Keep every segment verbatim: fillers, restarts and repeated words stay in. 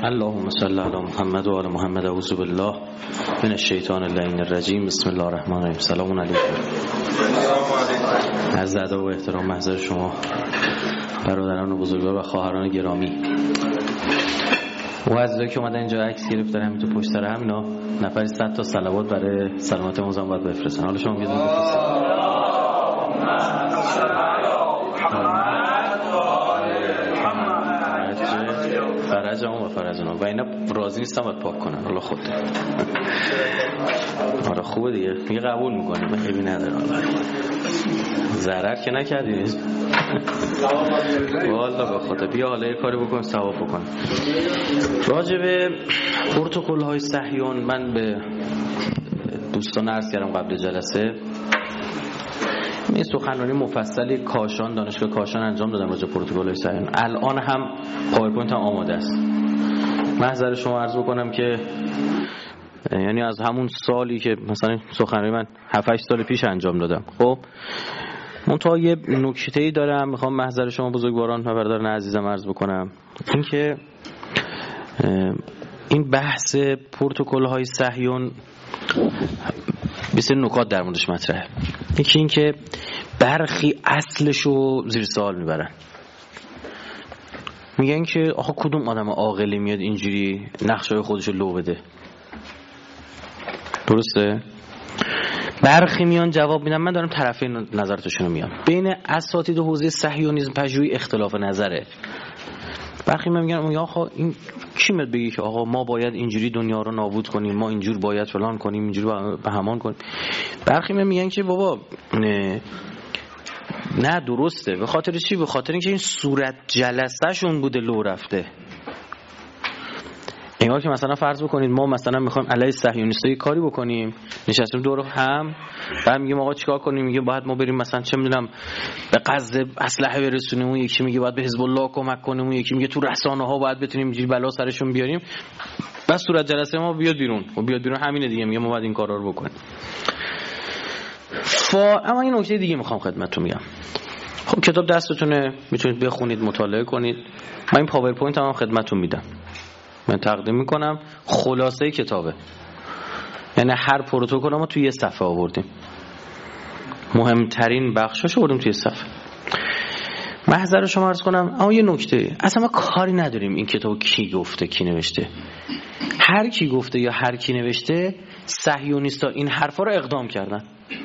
اللهم صل علی محمد و آل محمد. اعوذ بالله من الشیطان اللعین الرجیم. بسم الله الرحمن الرحیم. سلام علیکم. از ادب و احترام محضر شما برادران و بزرگوار و خواهران گرامی و عزیزایی که اومدن اینجا عکس گرفتن همین تو پشت سر همینا نفری صد تا صلوات برای سلامت موزم باید بفرستن. حالا شما میگید فرجم و فرجنا و اینا راضی نیستم باید پاک کنن. حالا خود آره خوبه دیگه، میگه قبول میکنه به خیلی نداره. ضرر که نکردی والله به خدا. بیا حالا یه کاری بکن ثواب بکن. راجع به پروتکل های صهیون من به دوستان عرض کردم قبل جلسه، این سخنرانی مفصلی کاشان دانشگاه کاشان انجام دادم راجع به پروتکل های صهیون. الان هم پاورپوینت هم آماده است. محضر شما عرض بکنم که یعنی از همون سالی که مثلا سخنرانی من هفت هشت سال پیش انجام دادم، خب منتها یه نکته‌ای دارم میخوام محضر شما بزرگواران و برادران عزیزم عرض بکنم. این که این بحث پروتکل های صهیون بسیار نکات در موردش مطرحه. یکی این که برخی اصلشو زیر سوال میبرن، میگن که آخه کدوم آدم عاقلی میاد اینجوری نقشه‌های خودشو لو بده. درسته؟ برخی میان جواب میدن. من دارم طرفین نظراتشون رو میام. بین اساتید حوزه صهیونیسم پژوهی اختلاف نظره. برخی میگن اون آخه این کی میاد بگه که آقا ما باید اینجوری دنیا رو نابود کنیم، ما اینجور باید فلان کنیم، اینجوری به همان کنیم. برخی میگن که بابا نه نه درسته. به خاطر چی؟ به خاطر اینکه این صورت جلسه شون بوده لو رفته. انگار که مثلا فرض بکنید ما مثلا میخوایم علیه صهیونیست‌ها کاری بکنیم، نشستیم دور هم، بعد میگیم آقا چیکار کنیم؟ میگه باید ما بریم مثلا چه میدونم به قصد اسلحه برسونیم، اون یکی میگه باید به حزب الله کمک کنیم، اون یکی میگه تو رسانه‌ها باید بتونیم اینجوری بلا سرشون بیاریم. بس صورت جلسه ما بیاد بیرون و بیاد بیرون همینه دیگه، میگه ما باید این کارا رو بکنیم. فا اما این نکته دیگه میخوام خدمتتون میگم. خب کتاب دستتونه، میتونید بخونید، مطالعه کنید. من این پاورپوینت هم خدمتتون میدم، من تقدیم میکنم. خلاصه کتابه، یعنی هر پروتکل ما توی یه صفحه آوردیم، مهمترین بخشاشو آوردیم توی صفحه. محضر شما عرض کنم. اما یه نکته، اصلا ما کاری نداریم این کتاب کی گفته کی نوشته. هر کی گفته یا هر کی نوشته، صهیونیستا این حرفا رو اقدام کردن.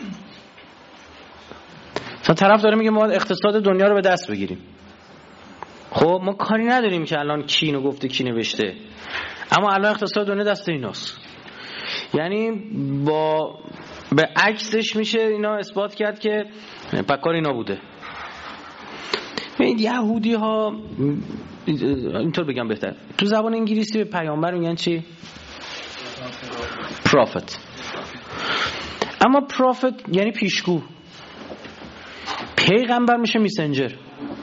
مثلا طرف داره میگه ما اقتصاد دنیا رو به دست بگیریم. خب ما کاری نداریم که الان کی اینو گفته کی نوشته، اما الان اقتصاد دنیا دست ایناست. یعنی با به عکسش میشه اینا اثبات کرد که پکار اینا بوده. این یهودی ها اینطور بگم بهتر، تو زبان انگلیسی به پیامبر میگن چی؟ پروفت. اما پروفت یعنی پیشگو. پیغمبر میشه میسنجر.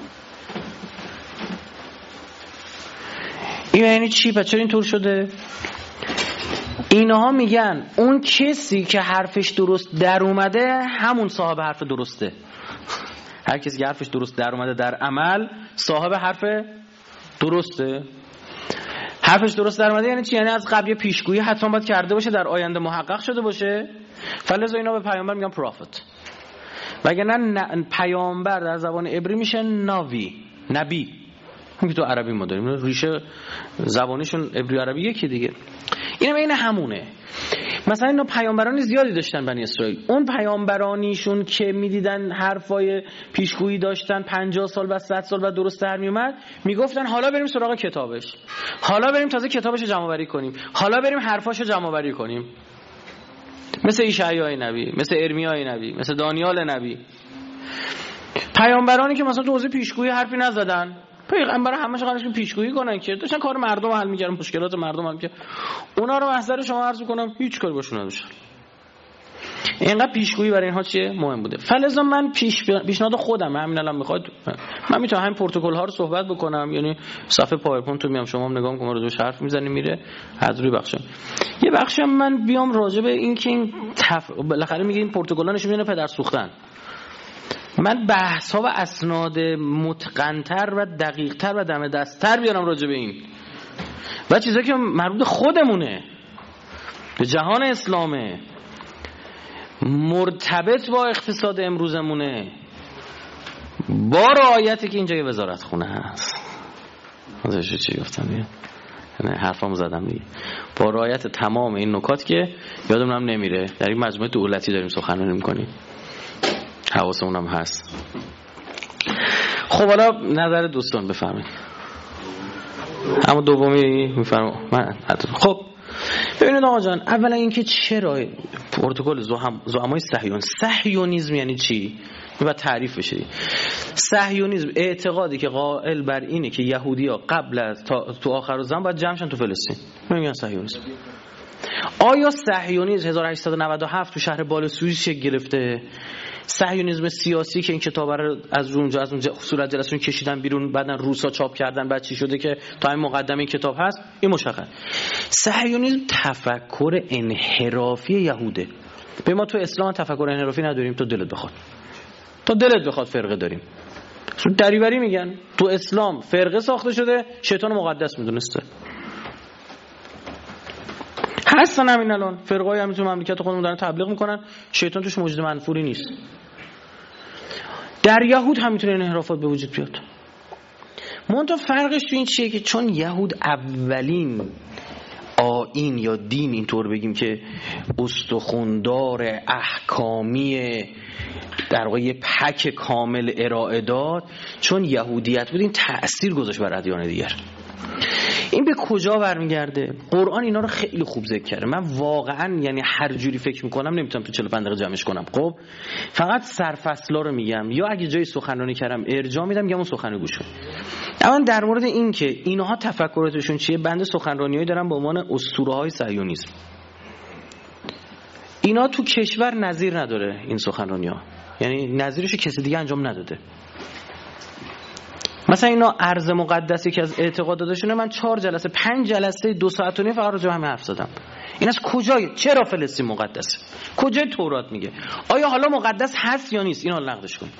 این یعنی چی؟ پس چرا اینطور شده؟ اینها میگن اون کسی که حرفش درست در اومده همون صاحب حرف درسته. هر کسی که حرفش درست در اومده در عمل صاحب حرف درسته. حرفش درست در اومده یعنی چی؟ یعنی از قبل پیشگویی حتما باید کرده باشه، در آینده محقق شده باشه. فلذا اینا به پیامبر میگن پروفت. وگرنه پیامبر در زبان عبری میشه ناوی، نبی. همین تو عربی ما داریم، ریشه زبانشون عبری عربی یکی دیگه. اینا بین همونه. مثلا اینا پیامبرانی زیادی داشتن بنی اسرائیل. اون پیامبرانیشون که میدیدن حرفای پیشگویی داشتن پنجاه سال بعد صد سال بعد درست در میومد، میگفتن حالا بریم سراغ کتابش، حالا بریم تازه کتابشو جمع آوری کنیم، حالا بریم حرفاشو جمع آوری کنیم. مثل اشعیای نبی، مثل ارمیای نبی، مثل دانیال نبی. پیامبرانی که مثلا تو حوزه پیشگویی حرفی نزدن، پیغمبر همش قرارش پیشگویی کنن که داشتن کار مردم حل می‌کردن، مشکلات مردم حل می‌کردن. اونا رو محضر شما عرض می‌کنم هیچ کاری باشون نداشتن. اینقدر پیشگویی برای اینها چیه مهم بوده. فلذا من پیش پیشنهاد خودم همین الان میخواد من میتونم همین پروتکل ها رو صحبت بکنم، یعنی صفحه پاورپوینت رو میام شما هم نگاه می‌کنید، روش حرف میزنی میره از روی بخشم. یه بخشم من بیام راجع به این که این تف... بالاخره میگه این پروتکل‌ها نشون میده پدر سوختن. من بحث ها و اسناد متقن‌تر و دقیق‌تر و دم دست‌تر بیارم راجع به این. و چیزایی که مربوط خودمونه، به جهان اسلامه، مرتبط با اقتصاد امروزمونه، با رعایتی که اینجا یه وزارت خونه هست. ازش چی گفتم دیگه؟ نه حرفامو زدم دیگه. با رعایت تمام این نکات که یادمون نمیره در این مجموعه دولتی داریم سخنرانی میکنیم، حواسمون هم هست. خب حالا نظر دوستان بفرمایید. اما دومی میفرمایید. من خب ببینید آقا جان، اولا اینکه چرا پروتکل زعمای صهیون، صهیونیسم یعنی چی؟ باید تعریف بشه. صهیونیسم اعتقادی که قائل بر اینه که یهودی‌ها قبل از تا تو آخر زمان باید جمع شن تو فلسطین. میگن صهیونیسم. آیا صهیونیسم هزار و هشتصد و نود و هفت تو شهر بالسویس شکل گرفته؟ صهیونیسم سیاسی که این کتاب رو از اونجا از اونجا صورت جلسه‌شون کشیدن بیرون، بعدن روسا چاپ کردن، بعد چی شده که تا این مقدمه این کتاب هست؟ این مشخص. صهیونیسم تفکر انحرافی یهوده. به ما تو اسلام تفکر انحرافی نداریم، تو دلت بخواد. تا دلت بخواد فرقه داریم. دریوری میگن تو اسلام فرقه ساخته شده، شیطان مقدس میدونسته. هستن همین الان فرقای همین تو مملکت خودمون دارن تبلیغ میکنن، شیطان توش موجود منفوری نیست. در یهود هم میتونه انحرافات به وجود بیاد. منتها فرقش تو این چیه که چون یهود اولین آیین یا دین اینطور بگیم که استخوندار احکامی در واقع یه پک کامل ارائه داد، چون یهودیت بود این تأثیر گذاشت بر ادیان دیگر. این به کجا برمیگرده؟ قرآن اینا رو خیلی خوب ذکر کرده. من واقعا یعنی هر جوری فکر میکنم نمیتونم تو چهل و پنج دقیقه جمعش کنم. خب فقط سرفصلا رو میگم، یا اگه جای سخنرانی کردم ارجاع میدم میگم اون سخنرانی گوش کن. اما در مورد این که اینها تفکراتشون چیه، بنده سخنرانیایی دارم به عنوان اسطوره‌های صهیونیسم. اینا تو کشور نظیر نداره این سخنرانی‌ها، یعنی نظیرشو کسی دیگه انجام نداده. مثلا اینا ارض مقدسی که از اعتقاداتشونه، من چهار جلسه پنج جلسه دو ساعت و نیم فقط راجع به همین حرف زدم. این از کجای چرا فلسطین مقدسه؟ کجای تورات میگه؟ آیا حالا مقدس هست یا نیست؟ اینا نقدش کن.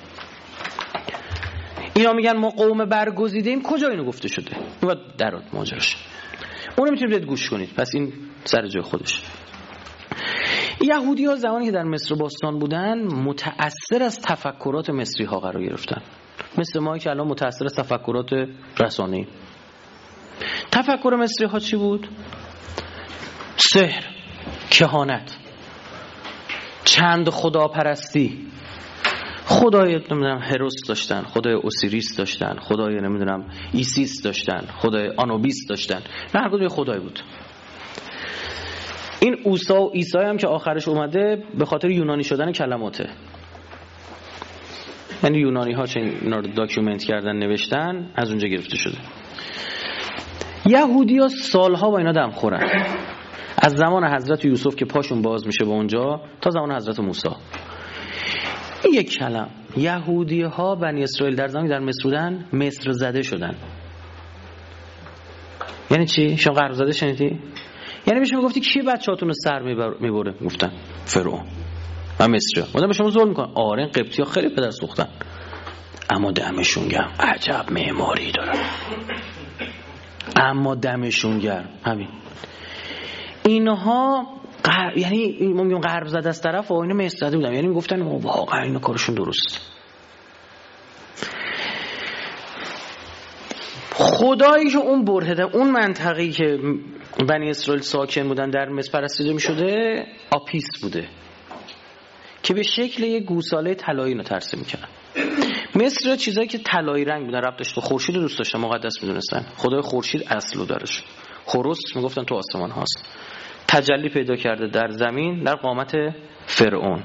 اینا میگن ما قوم برگزیدیم، کجا اینو گفته شده؟ باید درات ماجراش. اونو میتونید گوش کنید. پس این سر جای خودش. یهودی‌ها زمانی که در مصر باستان بودن متأثر از تفکرات مصری‌ها قرار گرفتن، مثل ما که الان متأثر از تفکرات رسانه‌ای. تفکر مصری‌ها چی بود؟ سحر، کهانت، چند خداپرستی. خدای نمیدونم هروس داشتن، خدای اوسیریس داشتن، خدای نمیدونم ایسیس داشتن، خدای آنوبیس داشتن. نه هر کدوم خدای بود. این اوسا و عیسی هم که آخرش اومده به خاطر یونانی شدن کلماته. یعنی یونانی ها چه اینا رو داکیومنت کردن نوشتن، از اونجا گرفته شده. یهودی ها سالها با اینا دم خورن، از زمان حضرت یوسف که پاشون باز میشه به اونجا تا زمان حضرت موسی. این یک کلم یهودی ها بنی اسرائیل در زمانی در مصر بودن مصر زده شدن. یعنی چی؟ شما غرب زده شنیدی؟ یعنی بهش میگفتی کی بچه‌هاتون رو سر میبره؟ میگفتن فرعون و مصری ها. مادام به شما ظلم میکنن. آره این قبطی ها خیلی پدر سوختن، اما دمشون گرم، عجب معماری دارن، اما دمشون گرم. همین اینها غرب، یعنی ما میگیم غرب زده از طرف و اینا مصر زده بودن، یعنی میگفتن واقعا اینا کارشون درسته. خدایی که اون برهده اون منطقه‌ای که بنی اسرائیل ساکن بودن در مصر پرستیده می‌شده آپیس بوده که به شکل یک گوساله طلایی رو ترسیم می‌کردن. مصر چیزایی که طلایی رنگ بودن ربط داشت به خورشید رو دوست داشتن، مقدس می‌دونستن. خدای خورشید اصل دارش. خروس میگفتن تو آسمان هاست. تجلی پیدا کرده در زمین در قامت فرعون.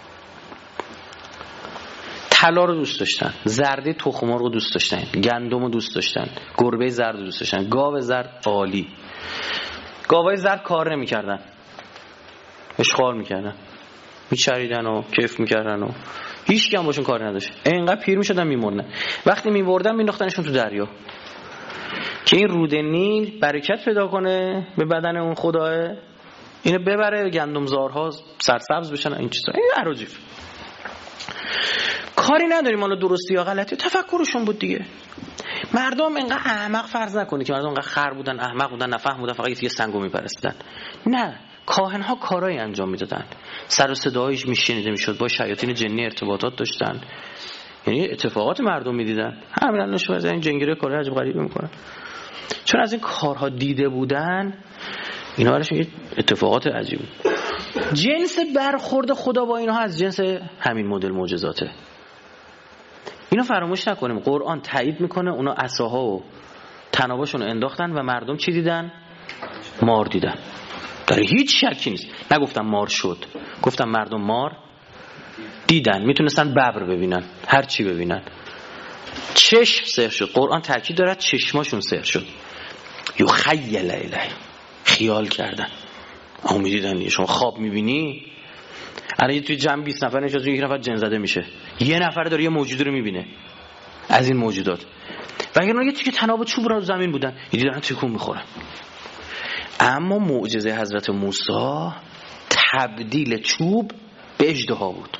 طلا رو دوست داشتن، زرد تخم مرغ رو دوست داشتن، گندم رو دوست داشتن، گربه زرد رو دوست داشتن، گاو زرد عالی. گاوای زرد کار نمی‌کردن، اشغال می‌کردن، میچریدن و کیف می‌کردن و هیچ کی هم باشون کاری نداشت. اینقدر پیر می‌شدن میمردن. وقتی میمردن مینداختنشون تو دریا که این رود نیل برکت پیدا کنه به بدن اون خداه، اینو ببره گندمزارها سرسبز بشن. این چیزا این اراجیف کاری نداریم حالا درستی یا غلطی، تفکرشون بود دیگه. مردم اینقدر احمق فرض نکنید که مردم اینقدر خر بودن، احمق بودن، نفهم بودن، فقط یه سنگو میپرستن. نه، کاهن‌ها کارایی انجام میدادن، سر و صدایش میشنیده میشد، با شیاطین جنی ارتباطات داشتن، یعنی اتفاقات مردم میدیدن. همین الان شما از این جنگیره کار عجب غریبی میکنن، چون از این کارها دیده بودن. اینا براش اتفاقات عجیبی. جنس برخورد خدا با اینها از جنس همین مدل معجزاته. اینو فراموش نکنیم. قرآن تایید میکنه اونا عصاها و تناباشون انداختن و مردم چی دیدن؟ مار دیدن. در هیچ شکی نیست. نگفتم مار شد، گفتم مردم مار دیدن. میتونستن ببر ببینن، هر چی ببینن. چشم سحر شد. قرآن تاکید دارد چشماشون سحر شد. یخیل الیه، خیال کردن. اما میدیدن. شما خواب میبینی، الان توی جمع بیست نفر نشسته، یک نفر جن زده میشه، یه نفر داره یه موجودی رو میبینه از این موجودات. و اگر اون یه تیکه تناب چوب رو زمین بودن، دیدن تکون میخورن. اما معجزه حضرت موسی تبدیل چوب به اژدها بود.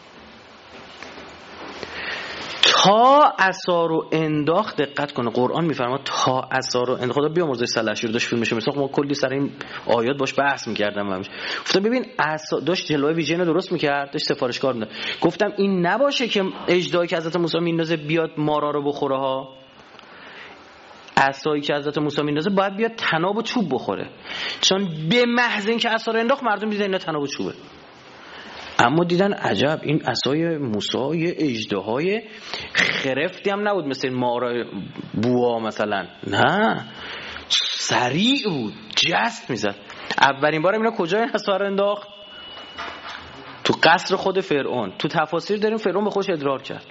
تا عصا رو انداخت، دقت کنه قرآن میفرماد تا عصا رو انداخت. خدا بیامرزه سلحشی رو داشت فیلمش میساخت، ما کلی سر این آیات باش بحث میکردم. همش گفتم ببین عصا داشت جلوه ویژن رو درست میکرد، داشت سفارشکار میداد. گفتم این نباشه که اژدهایی که حضرت موسی میندازه بیاد مارا رو بخوره ها. عصایی که حضرت موسی میندازه باید بیاد تناب و چوب بخوره، چون به محض اینکه عصا رو انداخت مردم دیدن اینا تناب و چوبه. اما دیدن عجب این عصای موسی یه اژدهای خرفتی هم نبود مثل مارای بوا مثلا، نه سریع بود، جست میزد. اولین بار اینا کجا این عصا رو انداخت؟ تو قصر خود فرعون. تو تفاسیر داریم فرعون به خودش ادرار کرد،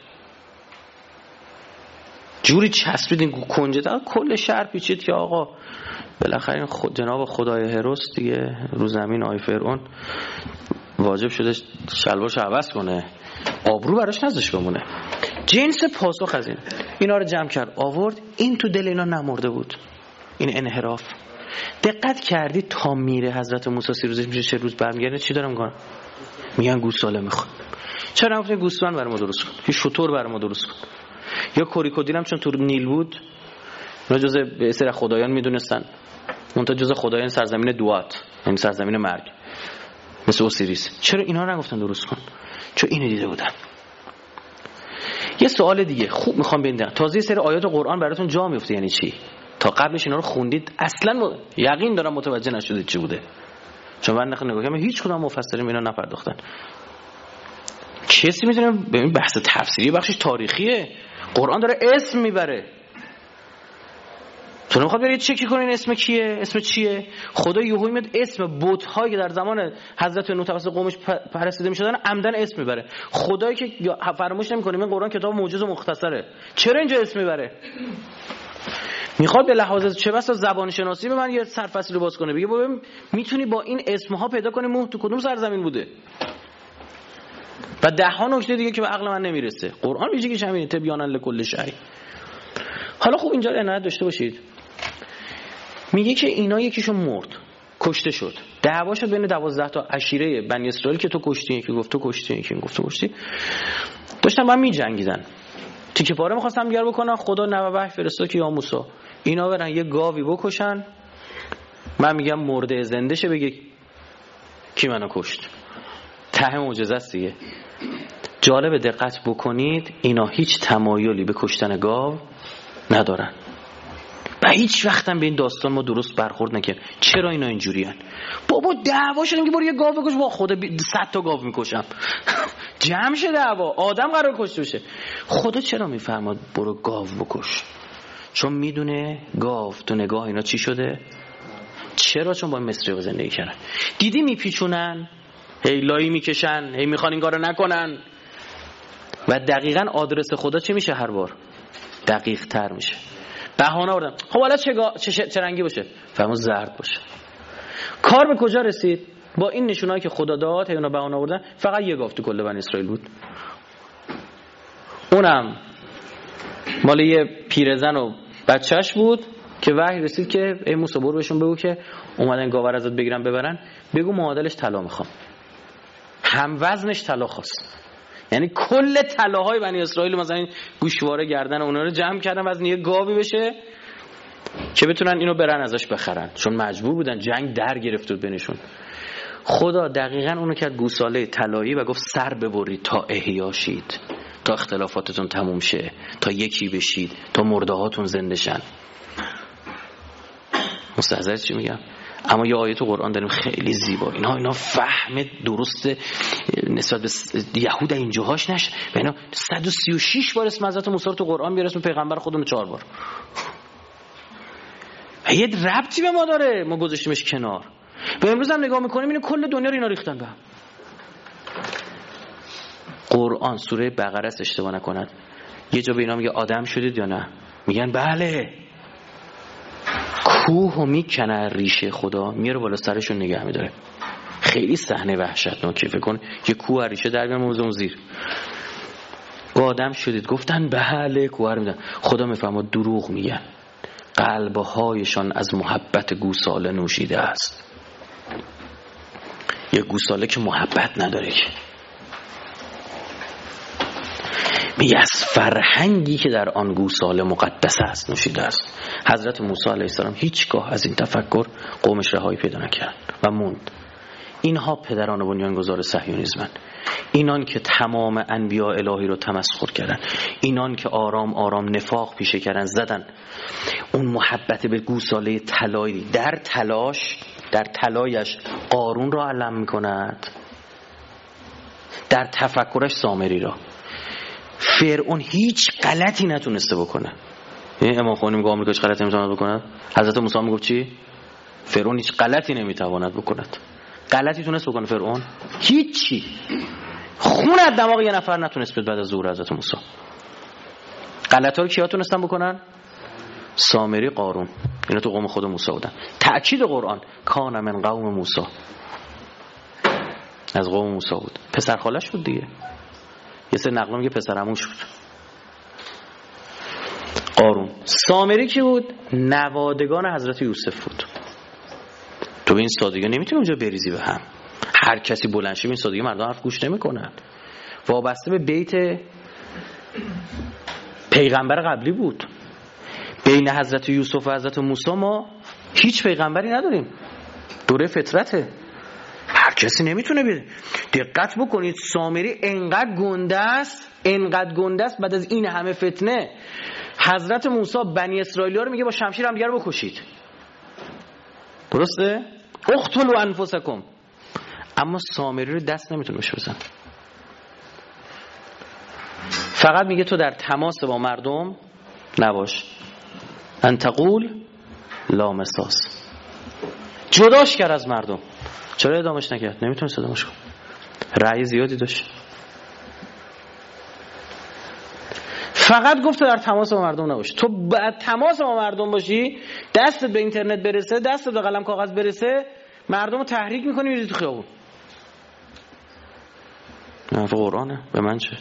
جوری چسبید این کنجه تا کل شهر پیچید که آقا بالاخره این خود جناب خدای هروس دیگه رو زمین آی فرعون واجب شده شلوارش عوض کنه، آبرو براش نذاش بمونه. جنس پاسخ از این اینا رو جمع کرد آورد. این تو دل اینا نمرده بود، این انحراف. دقت کردی تا میره حضرت موسی سی روزش میشه چه روز برمیگرده چی دارم میگن؟ میگن گوساله میخوام. چرا نگفتین گوسفند برام درست کن، یه شتر برام درست کن، یا کوریکودیل هم چون تو نیل بود اونا جزء به سر خدایان میدونستن، منتها جزء خدایان سرزمین دوات، یعنی سرزمین مرگ، مثل اوسیریس. چرا اینا رو نگفتن درست کن؟ چون اینو دیده بودن. یه سوال دیگه خوب میخوام ببینم، تازه سری آیات قرآن براتون جا میفته یعنی چی؟ تا قبلش اینا رو خوندید اصلا یقین دارم متوجه نشدید چی بوده، چون من نخ نگاه کردم هیچ کدوم مفسرین اینا نپرداختن. کسی میدونه ببین بحث تفسیری بخشش تاریخیه، قرآن داره اسم میبره. تو نمیخواد برید چکی کنین اسم کیه، اسم چیه؟ خدا یهو میاد اسم بت‌هایی که در زمان حضرت نوح توسط قومش پرستیده میشدن عمدن اسم میبره. خدایی که فراموش نمیکنه این قرآن کتاب موجز و مختصره، چرا اینجا اسم میبره؟ میخواد به لحاظ چه بسا زبان شناسی به من یه سرفصلی رو باز کنه، بگه ببین میتونی با این اسمها پیدا کنی نوح تو کدوم سرزمین بوده و ده ها نکته دیگه که به عقل من نمیرسه. قرآن ویژگیش همینه، تبیانا لکل شیء. حالا خوب اینجا عنایت داشته باشید، میگه که اینا یکیشون مرد، کشته شد، دعوا شد بین دوازده تا عشیره بنی اسرائیل که تو کشتی، یکی گفت تو کشتی، یکی گفت تو کشتی، داشتن با هم میجنگیدن، تیکه پاره می‌خواستن بیار بکنن. خدا نوه وحی فرستاد که یا موسی اینا برن یه گاوی بکشن، من میگم مرده زنده شه بگه کی منو کشت. ته معجزه است دیگه. جالب دقت بکنید اینا هیچ تمایلی به کشتن گاو ندارن و هیچ وقت هم به این داستان ما درست برخورد نکرد. چرا اینا اینجوریان؟ بابا دعوا شدن که برو یه گاو بکش، با خدا صد تا گاو میکشم جمع شه دعوا، آدم قرار کشته بشه. خدا چرا میفرماد برو گاو بکش؟ چون میدونه گاو تو نگاه اینا چی شده. چرا؟ چون با مصری زندگی کردن. دیدی میپیچونن، هی لایی میکشن، هی میخوان این کارو نکنن و دقیقاً آدرس خدا چی میشه؟ هر بار دقیق تر میشه. بهانه آوردن. خب حالا چه, گا... چه, چه رنگی باشه؟ فرمود زرد باشه. کار به کجا رسید؟ با این نشونایی که خدا داد اینا بهانه آوردن. فقط یه گاو تو کل بنی اسرائیل بود، اونم مال یه پیرزن و بچهش بود که وحی رسید که ای موسی برو بهشون بگو که اومدن گاو رو ازت بگیرن ببرن، بگو معادلش طلا میخوام. هم وزنش طلا خواست، یعنی کل طلاهای بنی اسرائیل مثلا این گوشواره گردن اونا رو جمع کردن وزن یه گاوی بشه که بتونن اینو برن ازش بخرن، چون مجبور بودن، جنگ در گرفت بود بینشون. خدا دقیقاً اونو کرد گوساله طلایی و گفت سر ببرید تا احیا شید، تا اختلافاتتون تموم شه، تا یکی بشید، تا مرده هاتون زنده شن. مستحضر چی میگم؟ اما یه آیه تو قرآن داریم خیلی زیبا، اینا اینا فهم درست نسبت به یهود اینجاهاش نشه. اینا صد و سی و شش بار اسم حضرت موسی رو تو قرآن بیاره، اسم پیغمبر خودمون چهار بار. یه ربطی به ما داره، ما گذاشتیمش کنار. و امروز هم نگاه میکنیم اینو کل دنیا رو اینا ریختن به هم. قرآن سوره بقره است اشتباه نکنند، یه جا به اینا میگه آدم شدید یا نه؟ میگن بله. کوه میکنه ریشه خدا، میاره بالا سرشون نگه میداره. خیلی صحنه وحشتناکه. فکر کن یه کوه ریشه در میاره موزه اون زیر. آدم شدید، گفتن بله، کوه رو میدن. خدا میفهمه دروغ میگن، قلبهایشان از محبت گوساله نوشیده است. یه گوساله که محبت نداره که، میگه از فرهنگی که در آن گوساله مقدس است نوشیده است. حضرت موسی علیه السلام هیچگاه از این تفکر قومش رهایی پیدا نکرد و موند. اینها پدران بنیانگذار صهیونیسمن، اینان که تمام انبیاء الهی رو تمسخر کردن، اینان که آرام آرام نفاق پیشه کردن، زدن اون محبت به گوساله طلایی. در تلاش در طلایش قارون را علم میکند، در تفکرش سامری را. فرعون هیچ غلطی نتونسته بکنه. این امام خمینی میگه آمریکا هیچ غلطی نمیتواند بکند. حضرت موسی میگفت چی؟ فرعون هیچ غلطی نمیتواند بکند. غلطی تونست بکنه فرعون؟ هیچی. خون از دماغ یه نفر نتونست بعد از ظهور حضرت موسی. غلطا رو کیا تونستن بکنن؟ سامری، قارون. اینا تو قوم خود موسی بودن. تأکید قرآن کان من قوم موسی، از قوم موسی بود. پسر خالش بود دیگه. یه سری نقل میگه پسر عموش بود. قارون. سامری کی بود؟ نوادگان حضرت یوسف بود. تو به این سادگی نمیتونی اونجا بریزی به هم. هر کسی بلند شه به این سادگی مردم حرف گوش نمیکنن. وابسته به بیت پیغمبر قبلی بود. بین حضرت یوسف و حضرت موسی ما هیچ پیغمبری نداریم. دوره فطرته. هر کسی نمیتونه بیاد. دقت بکنید سامری انقدر گنده است، انقدر گنده است بعد از این همه فتنه حضرت موسی بنی اسرائیلی‌ها رو میگه با شمشیر هم دیگه رو بکشید. درسته؟ اقتلوا انفسکم. اما سامری رو دست نمیتونه بهش بزنه. فقط میگه تو در تماس با مردم نباش. ان تقول لا مساس. جداش کرد از مردم. چرا ادامش نکرد؟ نمیتونست ادامش کنه. رأی زیادی داشت. فقط گفت تو در تماس با مردم نباش. تو بعد تماس با مردم باشی، دستت به اینترنت برسه، دستت به قلم کاغذ برسه، مردم رو تحریک میکنی میری تو خیابون. نه قرآنه، به من چه؟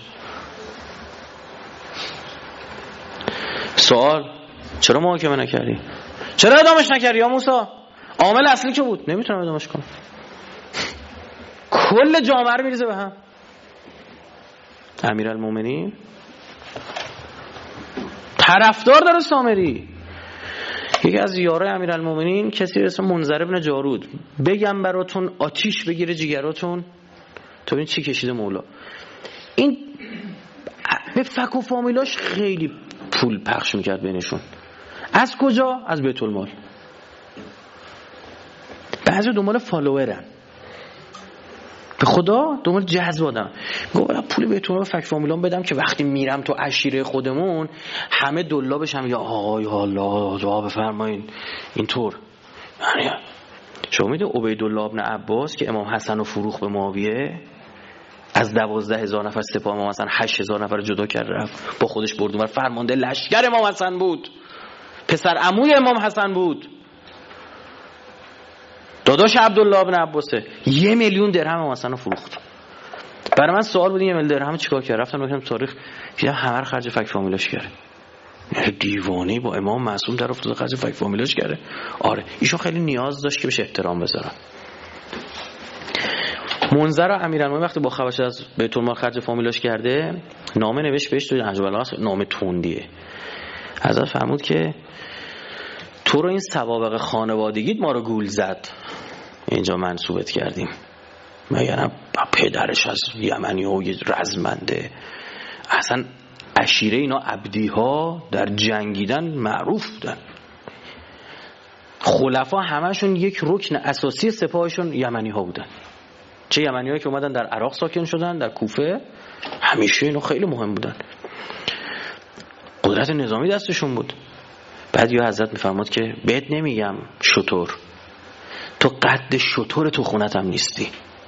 سوال چرا محاکمه نکردی؟ چرا ادامش نکردی یا موسی؟ عامل اصلی که بود. نمیتونم ادامش کنم. کل جامعه رو میریزه به هم. امیرالمومنین طرفدار داره سامری. یکی از یارای امیرالمومنین کسی به اسم منذر بن جارود، بگم براتون آتیش بگیره جیگراتون تو این چی کشیده مولا. این به فک و فامیلاش خیلی پول پخش میکرد بینشون. از کجا؟ از بیت المال. بعضی دنبال فالوورن، به خدا دنبال جذب آدم. گفتم پول بیت المال فک فامیلام بدم که وقتی میرم تو عشیره خودمون همه دلا بشم یا آقای الله دعا بفرمایید. اینطور یعنی شما میدونید عبیدالله ابن عباس که امام حسن رو فروخت به معاویه، از دوازده هزار نفر سپاه امام حسن هشت هزار نفر جدا کرد رفت با خودش برد اونور. فرمانده لشکر امام حسن بود، پسر عموی امام حسن بود، داداش عبدالله ابن عباسه. یه میلیون درهم امام حسن رو فروخت. برای من سوال بود یه میلیون درهم چیکار کرد؟ رفتم ببینم تاریخ، دیدم همه رو خرج فک فامیلاش کرد. دیوانه با امام معصوم در افتاد خرج فک فامیلاش کرده. آره ایشون خیلی نیاز داشت که بهش احترام بذارن. منذر امیرالمومنین وقتی با خبرش از بیت المال خرج فامیلاش کرده، نامه نوشت بهش تو نهج البلاغه، نامه تندیه. حضرت فرمود که تو رو این سوابق خانوادگیت ما رو گول زد، اینجا منصوبت کردیم. مگر پدرش از یمنی ها رزمنده، اصلا عشیره اینا عبدی ها در جنگیدن معروف بودن. خلفا همشون یک رکن اساسی سپاهشون یمنی ها بودن. چه یمنی هایی که اومدن در عراق ساکن شدن، در کوفه، همیشه اینا خیلی مهم بودن، قدرت نظامی دستشون بود. بعد یا حضرت میفرماد که بهت نمیگم شطور، تو قد شطور تو خونت هم نیستی،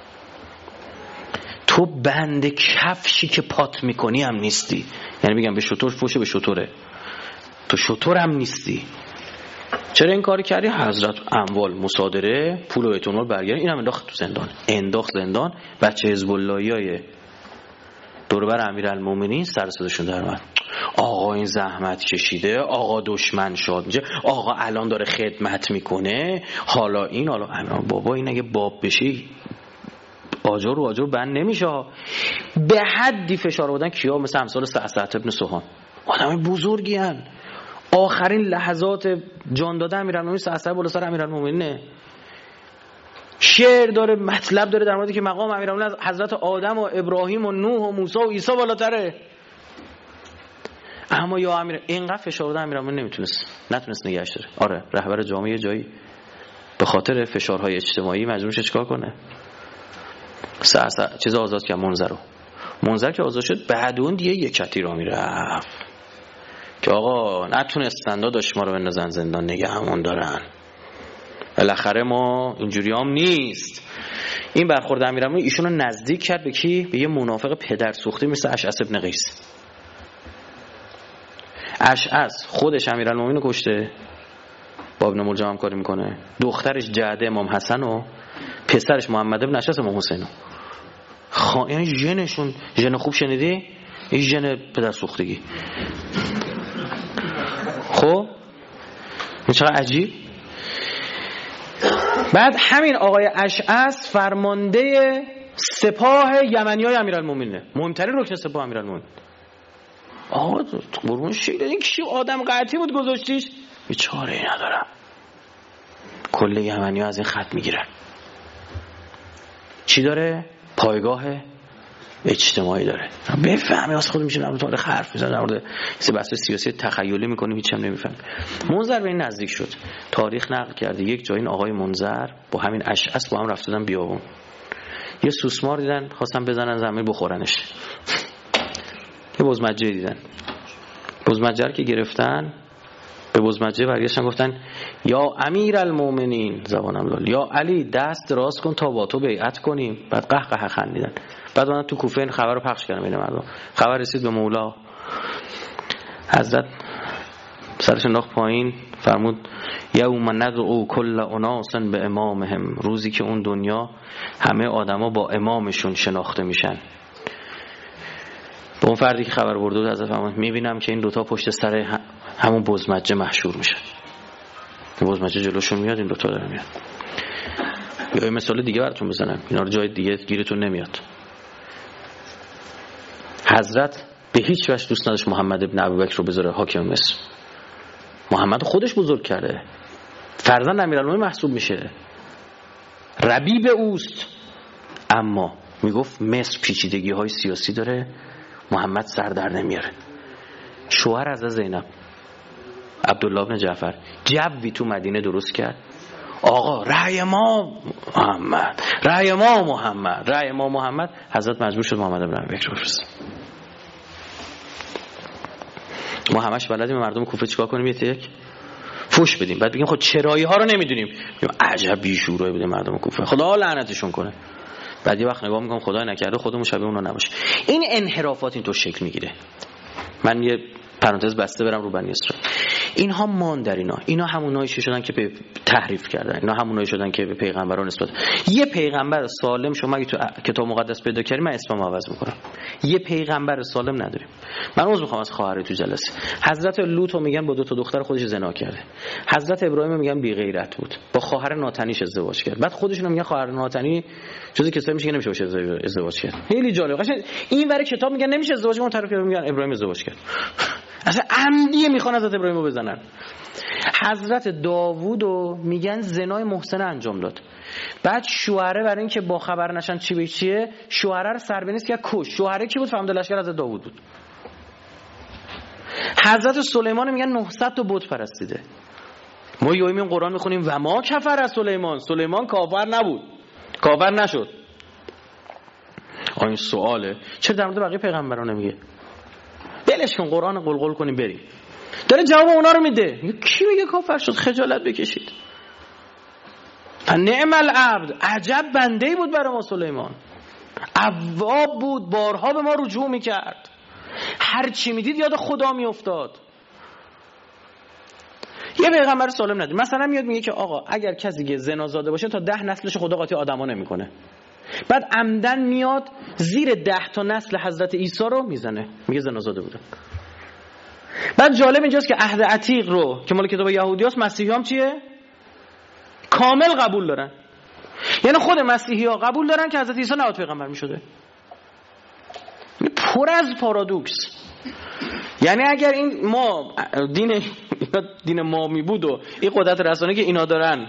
تو بند کفشی که پات میکنی هم نیستی. یعنی میگم به شطور فوشه به شطوره، تو شطور هم نیستی. چرا این کاری کردی؟ حضرت اموال مصادره، پول و بیت المال برگردون، اینم انداخت تو زندان. انداخت زندان. بچه حزب اللهیای دور بر امیرالمومنین سر صداشون در اومد، آقا این زحمت کشیده، آقا دشمن شاد میشه، آقا الان داره خدمت میکنه، حالا این حالا امیر بابا این اگه باب بشی آجر و آجر بند نمیشه. به حدی فشار آوردن کیا؟ مثل امثال سعد ابن سوهان، آدم بزرگی هن. آخرین لحظات جان داده امیرالمومنین سعد بالا سر امیرالمومنینه، شعر داره، مطلب داره در موردی که مقام امیرالمومنین از حضرت آدم و ابراهیم و نوح و موسی و عیسی بالاتره. اما یا امیر اینقدر فشار داده امیرالمومنین نمیتونست نتونست نگهش داره. آره رهبر جامعه جایی به خاطر فشارهای اجتماعی مجبور شد چیکار کنه؟ سعد چیز آزاد کرد منذر رو. منذر که آزاد شد بعد اون دیگه یک کتی را میرفت که آقا نتونستن داداش ما رو بندازن زندان، نگهمون دارن، بالاخره ما اینجوری هم نیست. این برخورد امیرالمومنین ایشونو نزدیک کرد به کی؟ به یه منافق پدر سوخته مثل اشعث ابن قیس. اشعث خودش امیرالمومنین رو کشته، با ابن ملجم هم کاری میکنه، دخترش جعده امام حسن و پسرش محمد ابن اشعث امام حسین. خا... یعنی ژنشون ژن خوب شنیدی؟ این ژن پدر سوختگی. خب این چقدر عجیب. بعد همین آقای اشعث فرمانده سپاه یمنیای امیرالمومنینه، مهمترین رکن سپاه امیرالمومنین. آقا قربون شکل این کی آدم قطعی بود گذاشتیش؟ بیچاره ای ندارم، کل یمنی‌ها از این خط میگیرن. چی داره؟ پایگاه اجتماعی داره. بفهمی واسه خود میشه در تاریخ حرف میزنه، در مورد سه بحث سیاسی تخیلی میکنیم هیچ هم نمیفهمیم. منذر به این نزدیک شد، تاریخ نقل کرده یک جایی این آقای منذر با همین اشعث با هم رفتن بیابون، یه سوسمار دیدن خواستن بزنن زمین بخورنش، یه بزمجه دیدن، بزمجه که گرفتن به بزمجه برگشتن گفتن یا امیرالمومنین زبانم لال، یا علی دست دراز کن تا با تو بیعت کنیم. بعد قهقه خندیدن. بعد من تو کوفه این خبر رو پخش کردم بین مردم، خبر رسید به مولا، حضرت سرش انداخت پایین فرمود یوم ندعو کل اناس به امامهم، روزی که اون دنیا همه آدما با امامشون شناخته میشن. به اون فردی که خبر برده بود حضرت فرمود میبینم که این دوتا پشت سر همون بزمجه محشور میشن، بزمجه جلوشون میاد، این دوتا داره میاد. یا مثال دیگه براتون بزنم، اینا رو جای دیگه گیرتون نمیاد. حضرت به هیچ وجه دوست نداشت محمد ابن ابوبکر رو بذاره حاکم مصر. محمد خودش بزرگ کرده، فرزند امیرالمومنین محسوب میشه، ربیب اوست، اما میگفت مصر پیچیدگی های سیاسی داره، محمد سر در نمیاره. شوهر از زینب عبدالله بن جعفر جوی تو مدینه درست کرد، آقا رأی ما محمد، رأی ما محمد، رأی ما محمد. حضرت مجبور شد محمد ابن ابوبکر بفرست. ما همش بلدیم مردم کوفه چیکار کنیم؟ یه یک فوش بدیم، بعد بگیم خب چرایی ها رو نمیدونیم، میگیم عجب بیشورایی بوده مردم کوفه، خدا لعنتشون کنه. بعد یه وقت نگاه میکنم خدای نکرده خودمون شبیه اونا نباشه. این انحرافات اینطور شکل میگیره. من یه پرانتز بسته برم رو بنی اسرائیل. اینها مان در اینا اینا همونایی شدن که به تحریف کردن، اینا همونایی شدن که به پیغمبران نسبت. یه پیغمبر سالم شما اگه تو کتاب مقدس پیدا کردی من اسمم عوض میکنم. یه پیغمبر سالم نداریم. من عذر میخوام از خواهر تو جلسه. حضرت لوط میگن با دو تا دختر خودش زنا کرده. حضرت ابراهیم میگن بی غیرت بود، با خواهر ناتنیش ازدواج کرد. بعد خودشون میگن خواهر ناتنی جزء کسایی میشه که نمیشه باشه ازدواج کرد. خیلی جالب. قشنگ این ور کتاب میگن نمیشه ازدواج، اون طرف میگن ابراهیم ازدواج کرد. اصلا عمدی میخوان حضرت ابراهیم رو بزنن. حضرت داوود رو میگن زنای محسن انجام داد. بعد شوهره برای اینکه با خبر نشن چی به چیه، شوهره رو سربنیست که کش. شوهره کی بود؟ فهمید لشکر حضرت داوود بود. حضرت سلیمان میگن نهصد تا بت پرستیده. ما یومی قرآن میخونیم و ما کفر از سلیمان، سلیمان کافر نبود، کافر نشد. این سواله چرا در مورد بقیه پیغمبران نمیگه؟ بلش کن، قرآن قلقل کنیم بریم. داره جواب اونا رو میده. کی میگه کافر شد؟ خجالت بکشید. نعم العبد، عجب بنده‌ای بود برای ما سلیمان. اواب بود، بارها به ما رجوع میکرد، هر چی میدید یاد خدا میافتاد. یه پیغمبر سالم ندید. مثلا میاد میگه که آقا اگر کسی که زنا زاده باشه تا ده نسلش خدا قاطی آدما نمیکنه. بعد عمدن میاد زیر ده تا نسل حضرت عیسی رو میزنه، میگه زنا زاده بوده. بعد جالب اینجاست که عهد عتیق رو که مال کتاب یهودیاست، مسیحیام چیه؟ کامل قبول دارن. یعنی خود مسیحی‌ها قبول دارن که حضرت عیسی نباید پیغمبر میشده. پر از پارادوکس. یعنی اگر این ما دین دین ما می بود و این قدرت رسانه‌ای که اینا دارن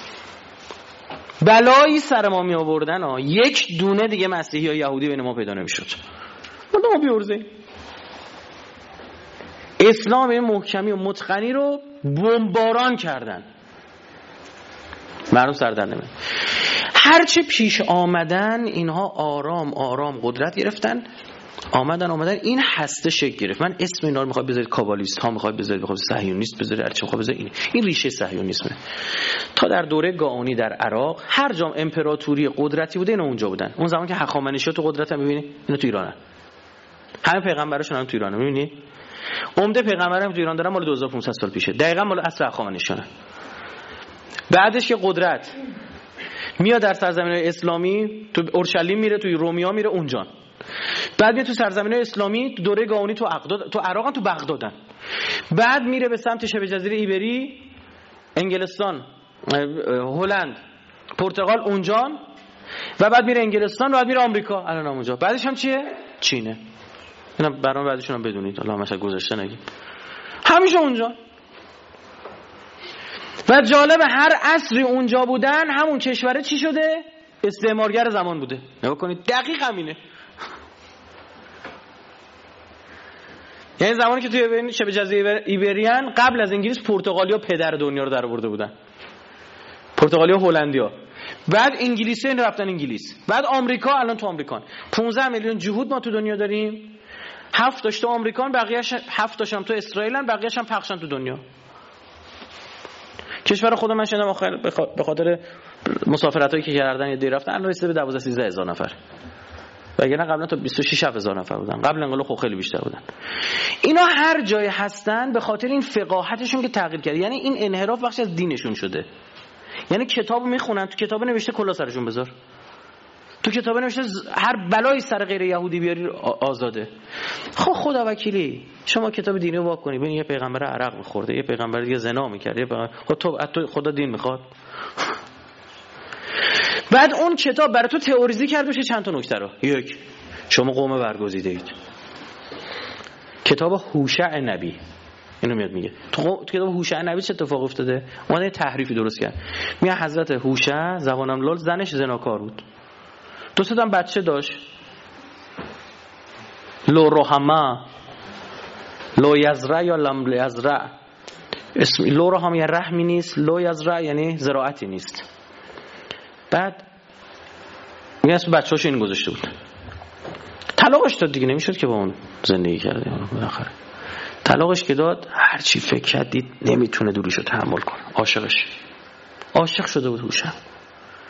بلایی سر ما می آوردن ها، یک دونه دیگه مسیحی یا یهودی بین ما پیدا نمیشد. ما بیورزه. اسلام این محکمی و متقنی رو بمباران کردن. مردم سر در نمیاد. هرچه پیش آمدن اینها آرام آرام قدرت گرفتن، آمدن آمدن این هسته شکل گرفت. من اسم اینا رو میخوام بذارید کابالیست ها، میخوام بذارید بخوام صهیونیست بذارید، هرچی میخوام بذارید این این ریشه صهیونیسمه. تا در دوره گاونی در عراق هر جام امپراتوری قدرتی بوده اینا اونجا بودن. اون زمان که هخامنشی‌ها تو قدرت هم میبینی اینا تو ایرانن. همه پیغمبرشون هم تو ایرانه، میبینی؟ عمده پیغمبرام تو ایران دارن مال دو هزار و پانصد سال پیشه. دقیقاً مال عصر هخامنشیان. بعدش که قدرت میاد در سرزمین‌های اسلامی، تو اورشلیم میره، تو رومیا میره اونجا. بعد میاد تو سرزمین‌های اسلامی، تو دوره گاونی تو اقداد، تو عراق، تو بغدادن. بعد میره به سمت شبه جزیره ایبری، انگلستان، هلند، پرتغال اونجا. و بعد میره انگلستان، بعد میره آمریکا، الان اونجا. بعدش هم چیه؟ چینه. اینا برنامه بعدشون هم بدونید، حالا مثلا گذشته نگید. همیشه اونجا. و جالب هر عصری اونجا بودن همون کشوره چی شده؟ استعمارگر زمان بوده. نگاه کنید دقیق همینه. یعنی زمانی که توی شبه جزیره ایبریان قبل از انگلیس پرتغالیا پدر دنیا رو در آورده بودن. پرتغالیا هلندیا. بعد انگلیسی این رفتن انگلیس. بعد آمریکا، الان تو آمریکان پانزده میلیون جهود ما تو دنیا داریم. هفت تاش تو آمریکان، بقیه‌اش هفت تاش هم تو اسرائیلن، بقیه‌اش هم پخشن تو دنیا. کشور خود من شنیدم آخر به خاطر مسافرتایی که کردن یه دی رفتن الان رسیده به دوازده سیزده هزار نفر. وگرنه قبلا تا بیست و شش هزار نفر بودن. قبل انقلاب خب خیلی بیشتر بودن. اینا هر جای هستن به خاطر این فقاهتشون که تغییر کرد. یعنی این انحراف بخش از دینشون شده. یعنی کتابو میخونن، تو کتاب نوشته کلا سرشون بذار. تو کتاب نوشته هر بلایی سر غیر یهودی بیاری آزاده. خب خدا وکیلی شما کتاب دینی رو واکنی ببین یه پیغمبر عرق می‌خورده، یه پیغمبر دیگه زنا می‌کرد، یه پیغمبر خب تو خدا دین می‌خواد. بعد اون کتاب برای تو تئوریزی کرد بشه چند تا نکته رو. یک، شما قوم برگزیده اید. کتاب هوشع نبی اینو میاد میگه. تو کتاب هوشع نبی چه اتفاقی افتاده؟ اومده تحریفی درست کرد. میگه حضرت هوشع زبانم لال زنش زناکار بود. دو تا بچه داشت. لو رحمه لو یزرع یا لم یزرع. اسم لو رحمه یعنی رحمی نیست، لو یزرع یعنی زراعتی نیست. بعد میگه اسم بچه‌هاش این گذاشته بود. طلاقش داد دیگه، نمیشد که با اون زندگی کرده. بالاخره طلاقش که داد هر چی فکر کرد دید نمیتونه دوریشو تحمل کنه. عاشقش عاشق شده بود هوشع.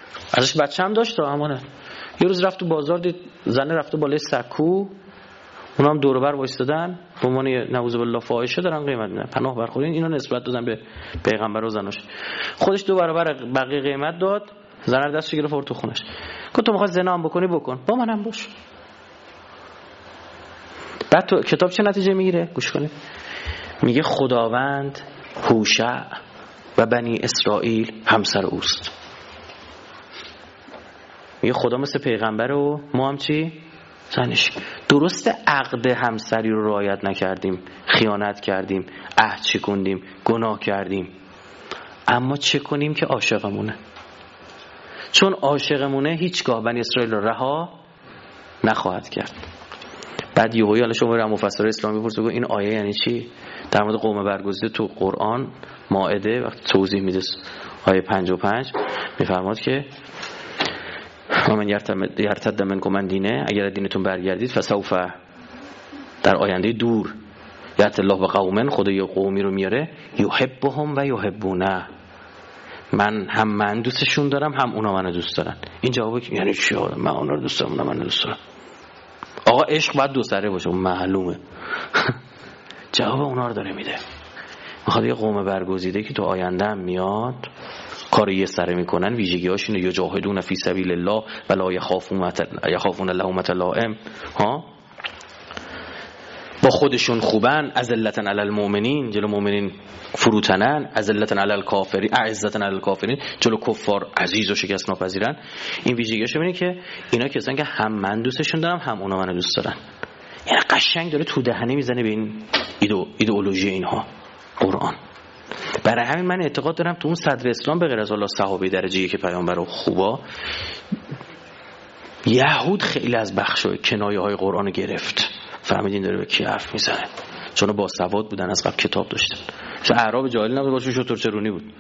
ازش بچه هم داشت امانت. یه روز رفت تو بازار دید زنه رفته بالای سکو اونا هم دور و بر وایسادن به عنوان نعوذ بالله فاحشه دارن قیمت میدن، پناه برخورین. اینا نسبت دادن به پیغمبر و زناش. خودش دو برابر بقیه قیمت داد، زن رو دستش گرفت تو خونش. گفت تو می‌خوای زنا هم بکنی بکن، با منم باش. بعد تو کتاب چه نتیجه میگیره؟ گوش کنید. میگه خداوند هوشع و بنی اسرائیل همسر اوست. میگه خدا مثل پیغمبر و ما هم چی؟ زنش. درست عقد همسری رو رعایت نکردیم، خیانت کردیم، عهد شکوندیم، گناه کردیم، اما چه کنیم که عاشقمونه؟ چون عاشقمونه هیچگاه بنی اسرائیل رو رها نخواهد کرد. بعد یهویی حالا شما رو مفسر اسلامی بپرسید این آیه یعنی چی؟ در مورد قوم برگزیده تو قرآن مائده وقتی توضیح میده آیه پنجاه و پنج میفرماد که من یرتد منکم عن دینه، اگر دینتون برگردید فسوف، در آینده دور، یأتی الله بقوم، خدا یه قومی رو میاره یحبهم و یحبونه، من هم من دوستشون دارم هم اونا منو دوست دارن. این جوابه که یعنی چی؟ من اونا رو دوست دارم اونا منو دوست دارن. آقا عشق باید دو سره باشه، معلومه. جواب اونا رو داره میده. میخواد یه قوم برگزیده که تو آینده هم میاد کار یه سره میکنن، ویژگی‌هاش اینه یجاهدون فی سبیل الله ولا یخافون یخافون لومة لائم، ها، با خودشون خوبن، اذلة علی المؤمنین، جلو مؤمنین فروتنن، اذلة علی الکافرین، اعزة علی الکافرین، جلو کفار عزیز و شکست ناپذیرن. این ویژگی‌هاش اینه که اینا کسان که هم من دوستشون دارم هم اونا منو دوست دارن. یعنی قشنگ داره تو دهنه میزنه به این ایدو ایدئولوژی اینها قرآن. برای همین من اعتقاد دارم تو اون صدر اسلام به غیر از الله صحابه درجه یک پیامبر و خوبا، یهود خیلی از بخشای کنایه‌های قرآن گرفت. فهمیدین داره به کی حرف میزنه؟ چون با سواد بودن، از قبل کتاب داشتن. چون اعراب جاهل نبود، باشه شطور چرونی بود.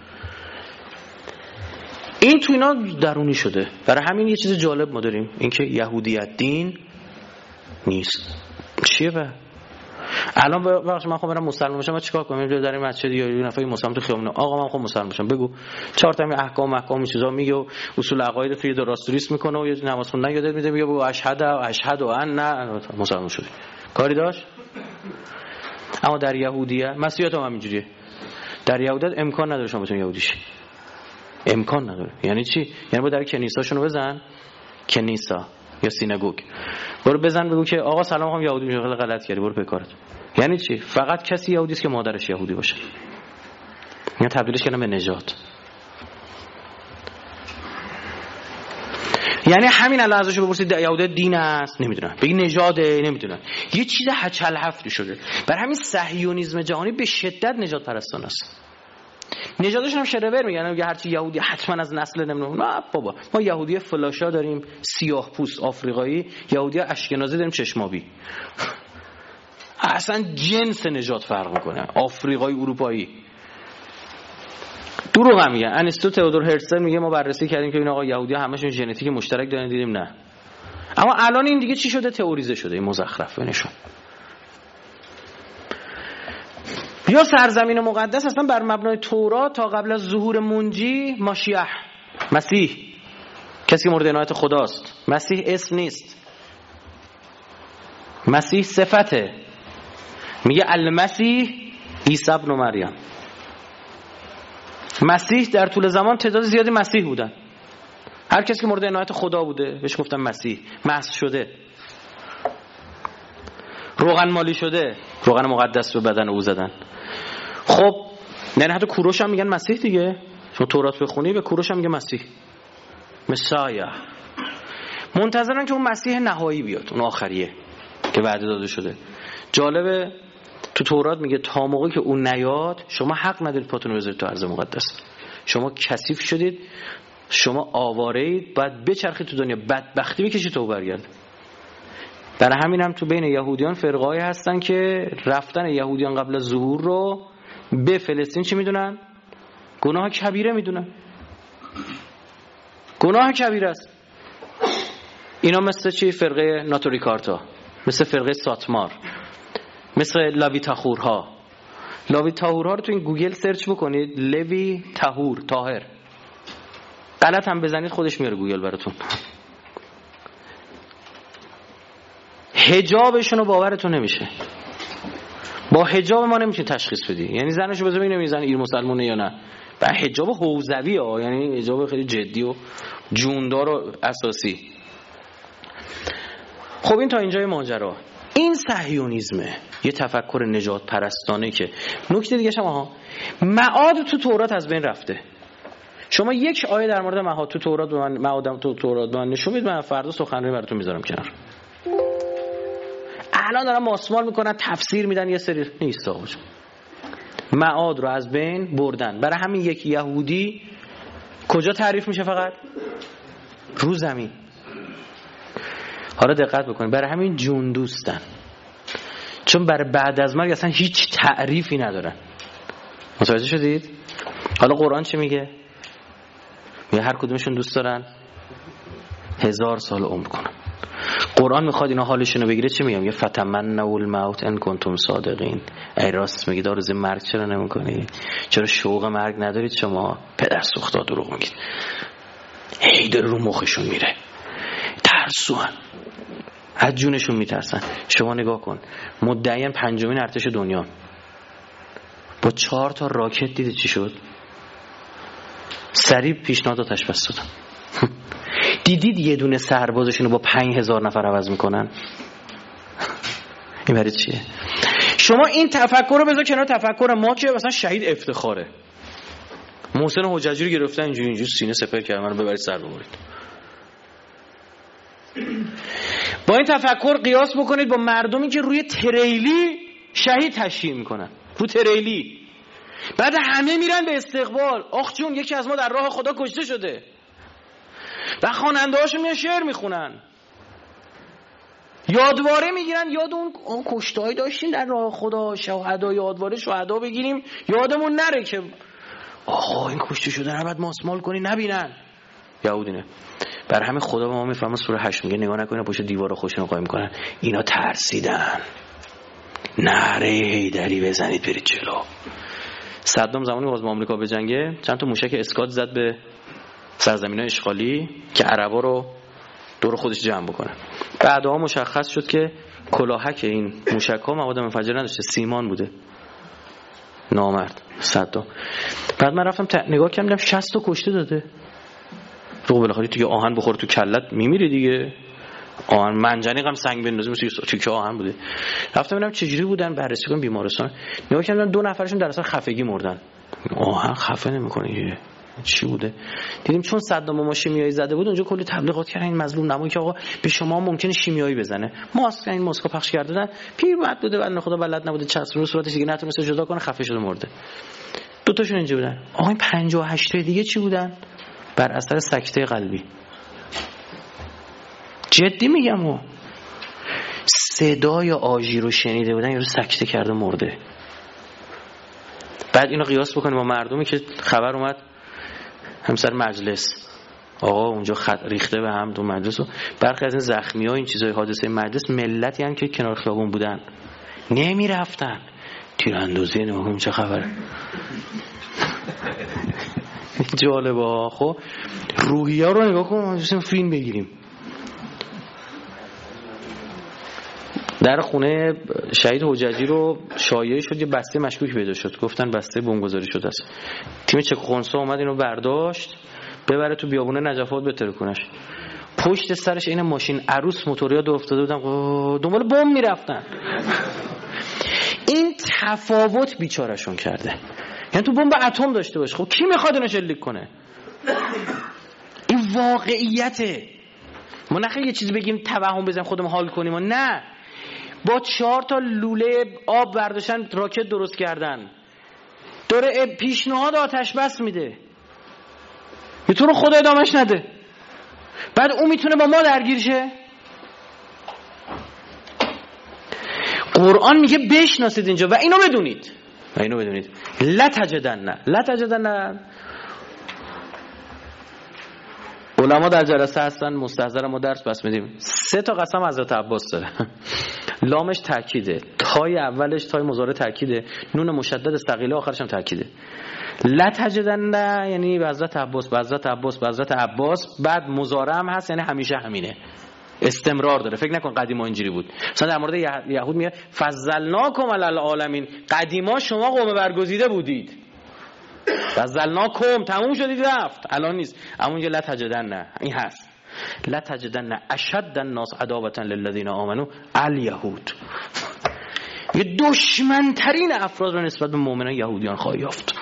این تو اینا درونی شده. برای همین یه چیز جالب ما داریم، اینکه یهودیت دین نیست. چیه به؟ الان بخش من خودم برم مسلمان بشم، من چیکار کنم؟ اینجا در این مسجد یا یه نفر مسلمان تو خیابون، آقا من خودم مسلمان بشم، بگو چهار تا احکام احکام چیزا میگه و اصول عقاید تو یه دراستریس میکنه و یه نماز خوندن یادت میده، میگه بگو اشهد اشهد و ان مسلمان شدی. کاری داشت؟ اما در یهودیت مسیحیت هم همینجوریه. در یهودیت امکان نداره شما بتونی یهودی شی. امکان نداره. یعنی چی؟ یعنی با در کنیساشون رو بزن، کنیسا یا سینگوگ، برو بزن بگو که آقا سلام میخوام یهودی میشم، خیلی غلط کردی، برو پی کارت. یعنی چی؟ فقط کسی یهودی است که مادرش یهودی باشه. اینا تبدیلش کردن به نژاد. یعنی همین الان ازش بپرسید یهودی دین است، نمیدونن. بگی نژاده، نمیدونن. یه چیز هچل هفت شده. برای همین صهیونیسم جهانی به شدت نژاد پرستانه است. نژادشون هم شرور میگن، میگه هر چی یهودی حتما از نسل نمیدونم. نه بابا، ما یهودی فلاشا داریم، سیاه پوست آفریقایی، یهودی اشکنازی داریم چشمابی. اصلا جنس نژاد فرق میکنه، آفریقایی اروپایی. دروغ هم میگن. انستو تئودور هرتزل میگه ما بررسی کردیم که این آقا یهودی همشون ژنتیک مشترک دارن، دیدیم نه. اما الان این دیگه چی شده؟ تئوریزه شده، این مزخرف بنشون. یا سرزمین مقدس اصلا بر مبنای تورات تا قبل از ظهور منجی ماشیح، مسیح، کسی که مورد عنایت خداست. مسیح اسم نیست، مسیح صفته. میگه المسیح عیسی ابن مریم. مسیح در طول زمان تعداد زیادی مسیح بودن. هر کسی که مورد عنایت خدا بوده بهش گفتن مسیح. مسح شده، روغن مالی شده، روغن مقدس به بدن او زدن. خب نه حتی کوروش هم میگن مسیح دیگه، چون تورات بخونی به کوروش هم میگه مسیح، مسایا. منتظرن که اون مسیح نهایی بیاد، اون آخریه که وعده داده شده. جالبه تو تورات میگه تا موقعی که اون نیاد شما حق ندارید پاتون رو بذارید تو ارض مقدس. شما کثیف شدید، شما آواره اید، باید بچرخید تو دنیا، بدبختی بکشید تو برگرد. برای همین هم تو بین یهودیان فرقه‌ای هستن که رفتن یهودیان قبل از ظهور رو به فلسطین چی میدونن؟ گناه کبیره میدونن. گناه کبیره است. اینا مثل چی؟ فرقه ناتوریکارتا، مثل فرقه ساتمار، مثل لاوی تاهورها. لاوی تاهورها رو تو این گوگل سرچ بکنید، لوی تاهور، طاهر، غلط هم بزنید خودش میاره گوگل براتون. حجابشون رو باورتون نمیشه. با حجاب ما نمیتونی تشخیص بدی. یعنی زنشو بذار ببینم این زن ایر مسلمونه یا نه. با حجاب حوزوی ها، یعنی حجاب خیلی جدی و جوندار و اساسی. خب این تا اینجای ماجرا. این صهیونیسمه، یه تفکر نجات پرستانه که نکته دیگه شما ها معاد تو تورات از بین رفته. شما یک آیه در مورد معاد تو تورات به من معادم تو تورات به من نشون بدید، من فردا سخنرانی براتون میذارم کنار. الان دارن ماسمال میکنن، تفسیر میدن، یه سری نیست آقا. معاد رو از بین بردن. برای همین یک یهودی کجا تعریف میشه؟ فقط رو زمین. حالا دقت بکنید، برای همین جون دوستن، چون برای بعد از مرگ اصلا هیچ تعریفی ندارن. متوجه شدید؟ حالا قرآن چی میگه؟ میگه هر کدومشون دوست دارن هزار سال عمر کنن. قرآن میخواد اینا حالشون رو بگیره، چی میگم؟ یه فتمنوا الموت ان کنتم صادقین. ای راست میگید آرزوی مرگ چرا نمیکنید؟ چرا شوق مرگ ندارید شما؟ پدر سوختا دروغ میگید. هی داره رو مخشون میره، ترسوان، از جونشون میترسن. شما نگاه کن، مدعیان پنجمین ارتش دنیا، با چهار تا راکت دیدید چی شد؟ سریع پیشنهاد آتش بس دادن. دیدید یه دونه سربازشون رو با پنج هزار نفر عوض میکنن؟ این برای چیه؟ شما این تفکر رو بذار کنار تفکر ما که مثلا شهید افتخاره. محسن حجاجی رو گرفتن اینجوری اینجوری سینه سپر کردن، منو ببرید سر ببرید. با این تفکر قیاس بکنید با مردمی که روی تریلی شهید تشییع میکنن، رو تریلی، بعد همه میرن به استقبال. آخ جون یکی از ما در راه خدا کشته شده، و خواننده هاشون میان شعر میخونن، یادواره میگیرن، یاد اون, اون کشته‌ای داشتیم در راه خدا، شهدا، یادواره شهدا بگیریم، یادمون نره که آقا این کشته شده نباید ماسمال کنی نبینن. یهودینه. بر همه خدا به ما میفهمه سوره هشت میگه نگاه نکنین پشت دیوار خودشون قایم میکنن. اینا ترسیدن، نره هیدری بزنید برید جلو. صدام زمانی که باز با آمریکا به جنگه چند تا موشک اسکات زد به سرزمین‌های اشغالی که عربا رو دور خودش جمع بکنه. بعدها مشخص شد که کلاهک این موشک‌ها مواد منفجر نداشته، سیمان بوده. نامرد صدام. بعد من رفتم نگاه کردم شصت تا کشته داده. تو بالاخره تو آهن بخور تو کلت میمیری دیگه. آهن منجنیق هم سنگ بندازی مثل چیکه آهن بوده. رفتم ببینم چجوری بودن، بررسی کنم بیمارستان. نگاه کردم دو نفرشون در اثر خفگی مردن. آهن خفه نمیکنه چی بوده؟ دیدیم چون صدام ما شیمیایی زده بود اونجا کلی تبلیغات کردن این مظلوم نمایی که آقا به شما ممکنه شیمیایی بزنه. ماسک این ماسکو پخش کردن، پیرمرد بوده بنده خدا بلد نبوده چسبون رو صورتش دیگه نتونسته جدا کنه، خفه شده مرده. دو تاشون اینجا بودن. آقا این پنجاه و هشت دیگه چی بودن؟ بر اثر سکته قلبی. جدی میگم و صدای آژی رو شنیده بودن یارو سکته کرده مرده. بعد اینو قیاس بکنیم با مردمی که خبر اومد همسر مجلس آقا اونجا خط ریخته به هم دو مجلس و برخی از این زخمی‌ها این چیزای حادثه مجلس ملتی هم که کنار خیابون بودن نمی رفتن تیراندازی. نمیدونم چه خبره. جالبه ها. خب روحیه رو نگاه کن، ما فیلم بگیریم. در خونه شهید حجاجی رو شایعه شد یه بسته مشکوک پیدا شد، گفتن بسته بمبگذاری شده است. تیم چکخونسا اومد اینو برداشت ببره تو بیابونه نجف آباد بتره کنش. پشت سرش این ماشین عروس موتوریا دور افتاده بودن دنبال بمب میرفتن. این تفاوت بیچارهشون کرده. یعنی تو بمب اتم داشته باشه، خب کی میخواد اینو شلیک کنه؟ این واقعیته. ما نخیر یه چیزی بگیم توهم بزنیم خودمون حال کنیم، نه. با چهار تا لوله آب برداشتن راکت درست کردن، داره پیشنهاد آتش بس میده، میتونه خدا ادامش نده، بعد اون میتونه با ما درگیر شه. قرآن میگه بشناسید اینجا و اینو بدونید و اینو بدونید لا تجدن نه لا تجدن نه. علما در جلسه هستن مستحضر ما درس بس میدیم. سه تا قسم حضرت عباس داره. لامش تاکیده، تای اولش تای مضارع تاکیده، نون مشدد ثقیله آخرش هم تاکیده. لا تجدن یعنی به حضرت عباس به حضرت عباس به حضرت عباس، بعد مضارع هم هست یعنی همیشه همینه. استمرار داره. فکر نکن قدیما اینجوری بود. مثلا در مورد یهود میگه فضلناکم علی العالمین، قدیما شما قوم برگزیده بودید. فضلناکم تموم شدید رفت، الان نیست. اما اینجا لا تجدن، نه این هست، لا تجدن اشد الناس عداوة للذین آمنوا الیهود. یه دشمن ترین افراد رو نسبت به مؤمنان یهودیان خواهی یافت.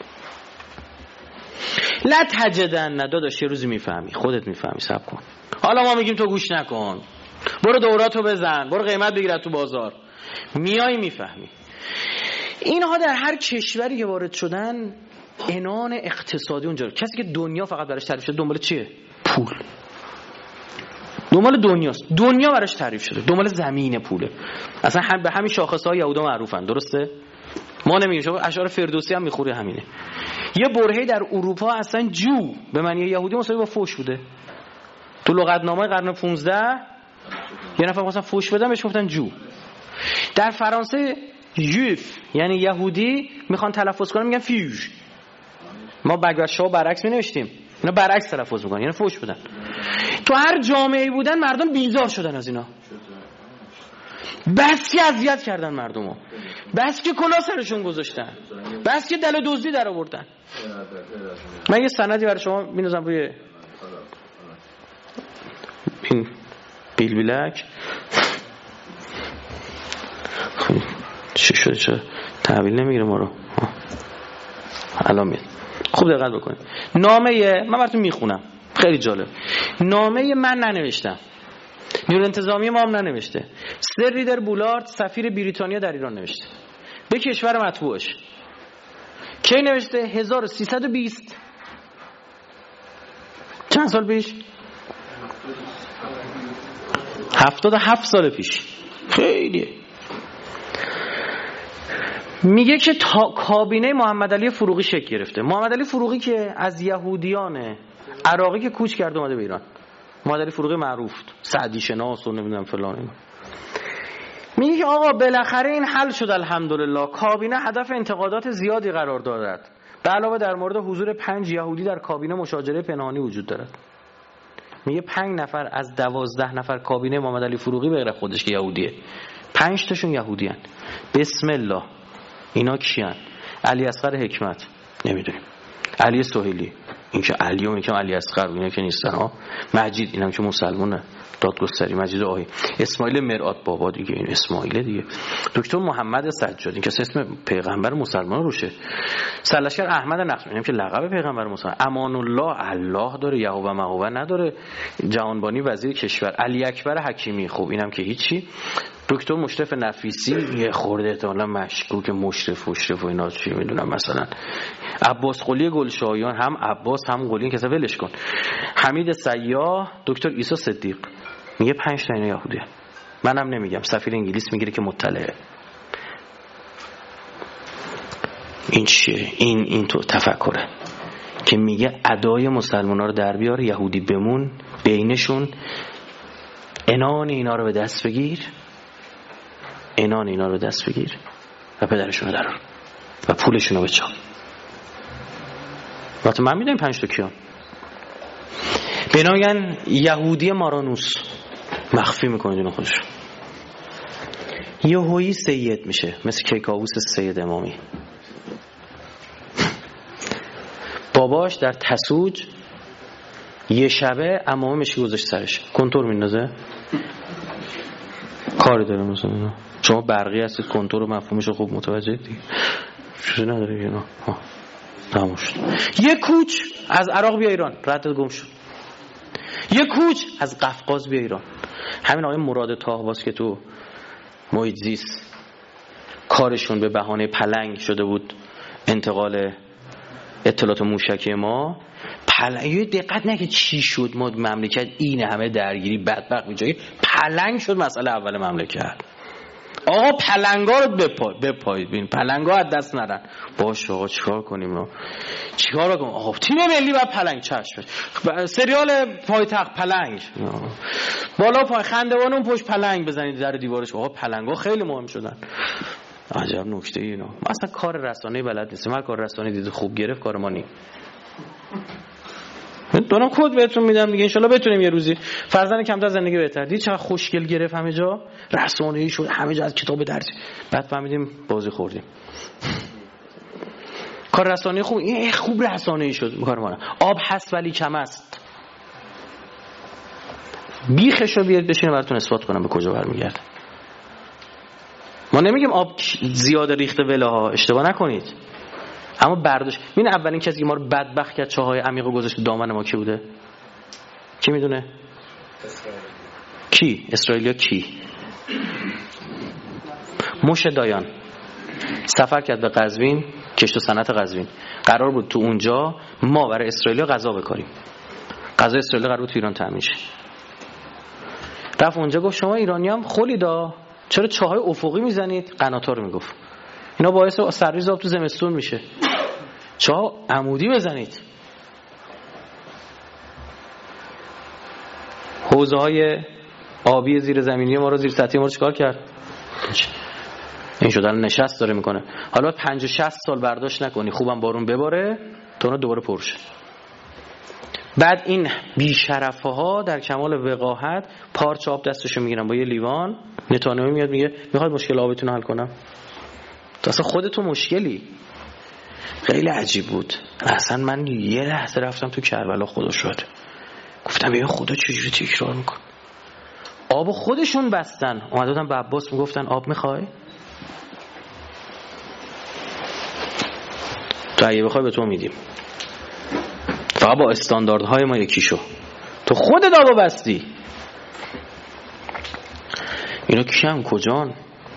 لا تجدن، داداش یه روزی میفهمی، خودت میفهمی، صبر کن. حالا ما میگیم تو گوش نکن، برو دوراتو بزن، برو قیمت بگیر تو بازار، میای میفهمی. اینها در هر کشوری که وارد شدن عنان اقتصادی اونجا، کسی که دنیا فقط براش تعریف شده دنبال چیه؟ پول. دنبال دنیاست، دنیا براش تعریف شده، دنبال زمین پوله. اصلا هم به همین شاخص‌های یهودا معروفن، درسته؟ ما نمیگیم، شما اشعار فردوسی هم میخوره همینه. یه برهه‌ای در اروپا اصلا جو به معنی یهودی مساوی با فوش بوده. تو لغتنامه قرن پانزده یه نفر مثلا فوش بدن بهش گفتن جو. در فرانسه جوف یعنی یهودی میخوان تلفظ کنن میگن فیوژ. ما بگوشا برعکس می‌نوشتیم، اینا برعکس تلفظ میکنن یعنی فوش بدن. تو هر جامعه‌ای بودن مردم بیزار شدن از اینا، بس که اذیت کردن مردمو، بس که کلاه سرشون گذاشتن، بس که دل دزدی در آوردن. من یه سندی برای شما می‌نویسم روی این بیل بیلک. چی شده؟ چه تحویل نمیگیره ما رو؟ الان میاد. خوب دقت بکنید. نامه من براتون میخونم، خیلی جالب. نامه من ننوشتم، نیروی انتظامی ما هم ننوشته، سر ریدر بولارد سفیر بریتانیا در ایران نوشته به کشور مطبوعش. کی نوشته؟ هزار و سیصد و بیست، چند سال پیش؟ هفتاد و هفت سال پیش. خیلیه. میگه که تا کابینه محمد علی فروغی شکل گرفته. محمد علی فروغی که از یهودیان عراقی که کوچ کرده اومده به ایران، محمد علی فروغی معروف، سعدی شناس و نمیدونم فلان اینا. میگه که آقا بالاخره این حل شد الحمدلله. کابینه هدف انتقادات زیادی قرار دارد. به علاوه در مورد حضور پنج یهودی در کابینه مشاجره پنهانی وجود دارد. میگه پنج نفر از دوازده نفر کابینه محمد علی فروغی به غیر خودش که یهودیه، پنج تاشون یهودیان. بسم الله. اینا کیان؟ علی اصغر حکمت نمیدونیم، علی سهیلی، این که علی و این که علی اصغر، اینا که نیستن ها. مجید، اینم که مسلمانه، دادگستری مجید آهی. اسماعیل مرآت بابا دیگه، این اسماعیل دیگه. دکتر محمد سجاد، این که اسم پیغمبر مسلمان روشه. سرلشکر احمد نقش، اینم که لقب پیغمبر مسلمان. امان الله، الله داره، یهوه مهوه نداره. جهانبانی وزیر کشور. علی اکبر حکیمی، خب اینم که هیچی. دکتر مشرف نفیسی، یه خورده احتمالاً مشکوک مشرف مشرف و اینا چی میدونم. مثلا عباس قلی گلشایان، هم عباس هم قلی، کسا ولش کن. حمید سیاح، دکتر عیسی صدیق. میگه پنج تا اینا یهودیه. منم نمیگم، سفیر انگلیس میگیره که مطلعه. این چیه؟ این این تو تفکره که میگه ادای مسلمان‌ها رو در بیار، یهودی بمون بینشون، عنان اینا رو به دست بگیر، عنان اینا رو دست بگیر و پدرشون رو درار و پولشون رو بچام. وقتی من میدونم پنج تا کیان به اینا میگن یهودی مارانوس، مخفی میکنه دون خودش. یهویی سید میشه، مثل کیکاووس سید امامی. باباش در تسوج یه شبه امامش گذاشت سرش، کنتور میندازه، کاری داره مثلا. شما برقی هستید، کنتور و مفهومش رو خوب متوجه دیگه، چیزی نداره اینا. ها تموم شد. یه کوچ از عراق بیا ایران، رد گم شد. یه کوچ از قفقاز بیا ایران. همین آقای مراد طاهواس که تو محیط زیست کارشون به بهانه پلنگ شده بود، انتقال اطلاعات موشکی ما، پلنگ، دقت نکرد چی شد، ما مملکت این همه درگیری بدبخت به جایی پلنگ شد مسئله اول مملکت. آقا پلنگا رو بپا بپایید، ببین پلنگا از دست نرن. باشه آقا چیکار کنیم رو؟ چیکار کنیم؟ آقا تیم ملی بعد پلنگ چشم. سریال پایتخت پلنگ. بالا پای خندوان اون پشت پلنگ بزنید در دیوارش. آقا پلنگا خیلی مهم شدن. عجب نکته اینا. اصلا کار رسانه‌ای بلد نیست. ما کار رسانه‌ای دید خوب گرفت، کار ما نی. دارم کد بهتون میدم دیگه، انشالله بتونیم یه روزی فرزند کمتر زندگی بهتر. دید چقدر خوشگل گرفت همه جا، رسانه‌ای شد، همه جا از کتاب درس. بعد فهمیدیم بازی خوردیم. کار رسانه‌ای خوب، این خوب رسانه‌ای شد کار ما. آب هست ولی کم است. بیخشو بیاد بشینه براتون اثبات کنم به کجا برمیگرده. ما نمیگیم آب زیاد ریخته ولاها، اشتباه نکنید. اما برداشت، این اولین کسی که ما رو بدبخت کرد چاهای عمیق و گذاشت دامن ما کی بوده؟ کی میدونه؟ اسرائیل. کی؟ اسرائیلیا کی؟ موشه دایان سفر کرد به قزوین، کشت و صنعت قزوین. قرار بود تو اونجا ما برای اسرائیلیا غذا بکاریم. غذا اسرائیل قرار بود تو ایران تامین شه. رفت اونجا گفت شما ایرانیام خلیدا چرا چاهای افقی میزنید؟ قناتا رو میگفت. اینا باعث سرریز آب تو زمستون میشه. چاه عمودی بزنید. حوضه های آبی زیر زمینی ما رو زیر سطحی ما رو چیکار کرد؟ این شدن نشست داره میکنه. حالا پنجاه شصت سال برداشت نکنی خوبم بارون بباره تا اونا دوباره پر شه. بعد این بی‌شرفه ها در کمال وقاحت پارچه آب دستشو میگیرن با یه لیوان. نتانیاهو میاد میگه میخواد مشکل آبتون حل کنم؟ تو اصلا خودتو مشکلی. خیلی عجیب بود. اصلا من یه لحظه رفتم تو کربلا خدا شد. گفتم ببین خدا چجوری تکرار میکنه. آب خودشون بستن. اومدن به عباس میگفتن آب میخوای؟ تو اگه بخوای به تو میدیم. فقط با استانداردهای ما یکی شو. تو خودت آب بستی. اینا کیان کجان؟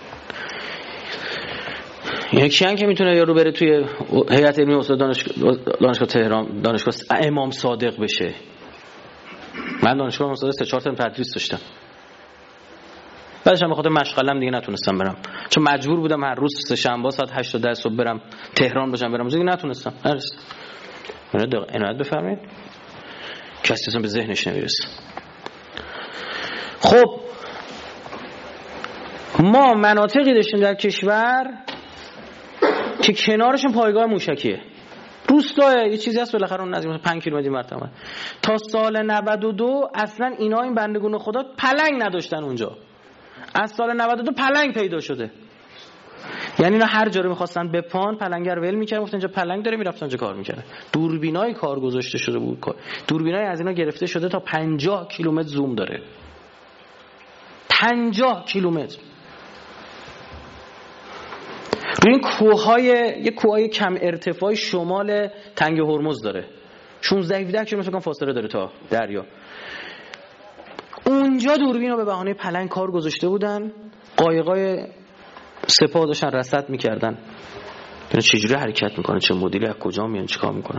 اینا کیان که میتونه یارو بره توی هیئت علمی استاد دانشگاه دانشگاه تهران، دانشگاه امام صادق بشه. من دانشگاه امام صادق سه چهار ترم تدریس داشتم. بعدش هم به خاطر مشغله‌ام دیگه نتونستم برم. چون مجبور بودم هر روز سه شنبه ساعت هشت تا ده صبح برم تهران باشم برم. دیگه نتونستم. نرسیدم. عنایت بفرمایید. کسی اصلا به ذهنش نمیرسه. خب ما مناطقی داشتیم در کشور که کنارشون پایگاه موشکیه. روستاه یه چیزی هست بالاخره اون نزدیک پنج کیلومتر مرتبه. تا سال نود و دو اصلا اینا این بندگان خدا پلنگ نداشتن اونجا. از سال نود و دو پلنگ پیدا شده. یعنی اینا هر جا رو می‌خواستن بپان پلنگر ول می‌کردن، گفتن اینجا پلنگ داره میرفتن اونجا کار می‌کردن. دوربینای کار گذاشته شده بود. دوربینای از اینا گرفته شده تا پنجاه کیلومتر زوم داره. پنجاه کیلومتر. روی این کوههای یه کوههای کم ارتفاع شمال تنگ هرمز داره. شانزده هفده کیلومتر کم فاصله داره تا دریا. اونجا دوربینا به بهانه پلنگ کار گذاشته بودن. قایقای سپاه داشتن رصد میکردن. اینا چجوری حرکت میکنن، چه مدلی، از کجا میان، چیکار میکنن.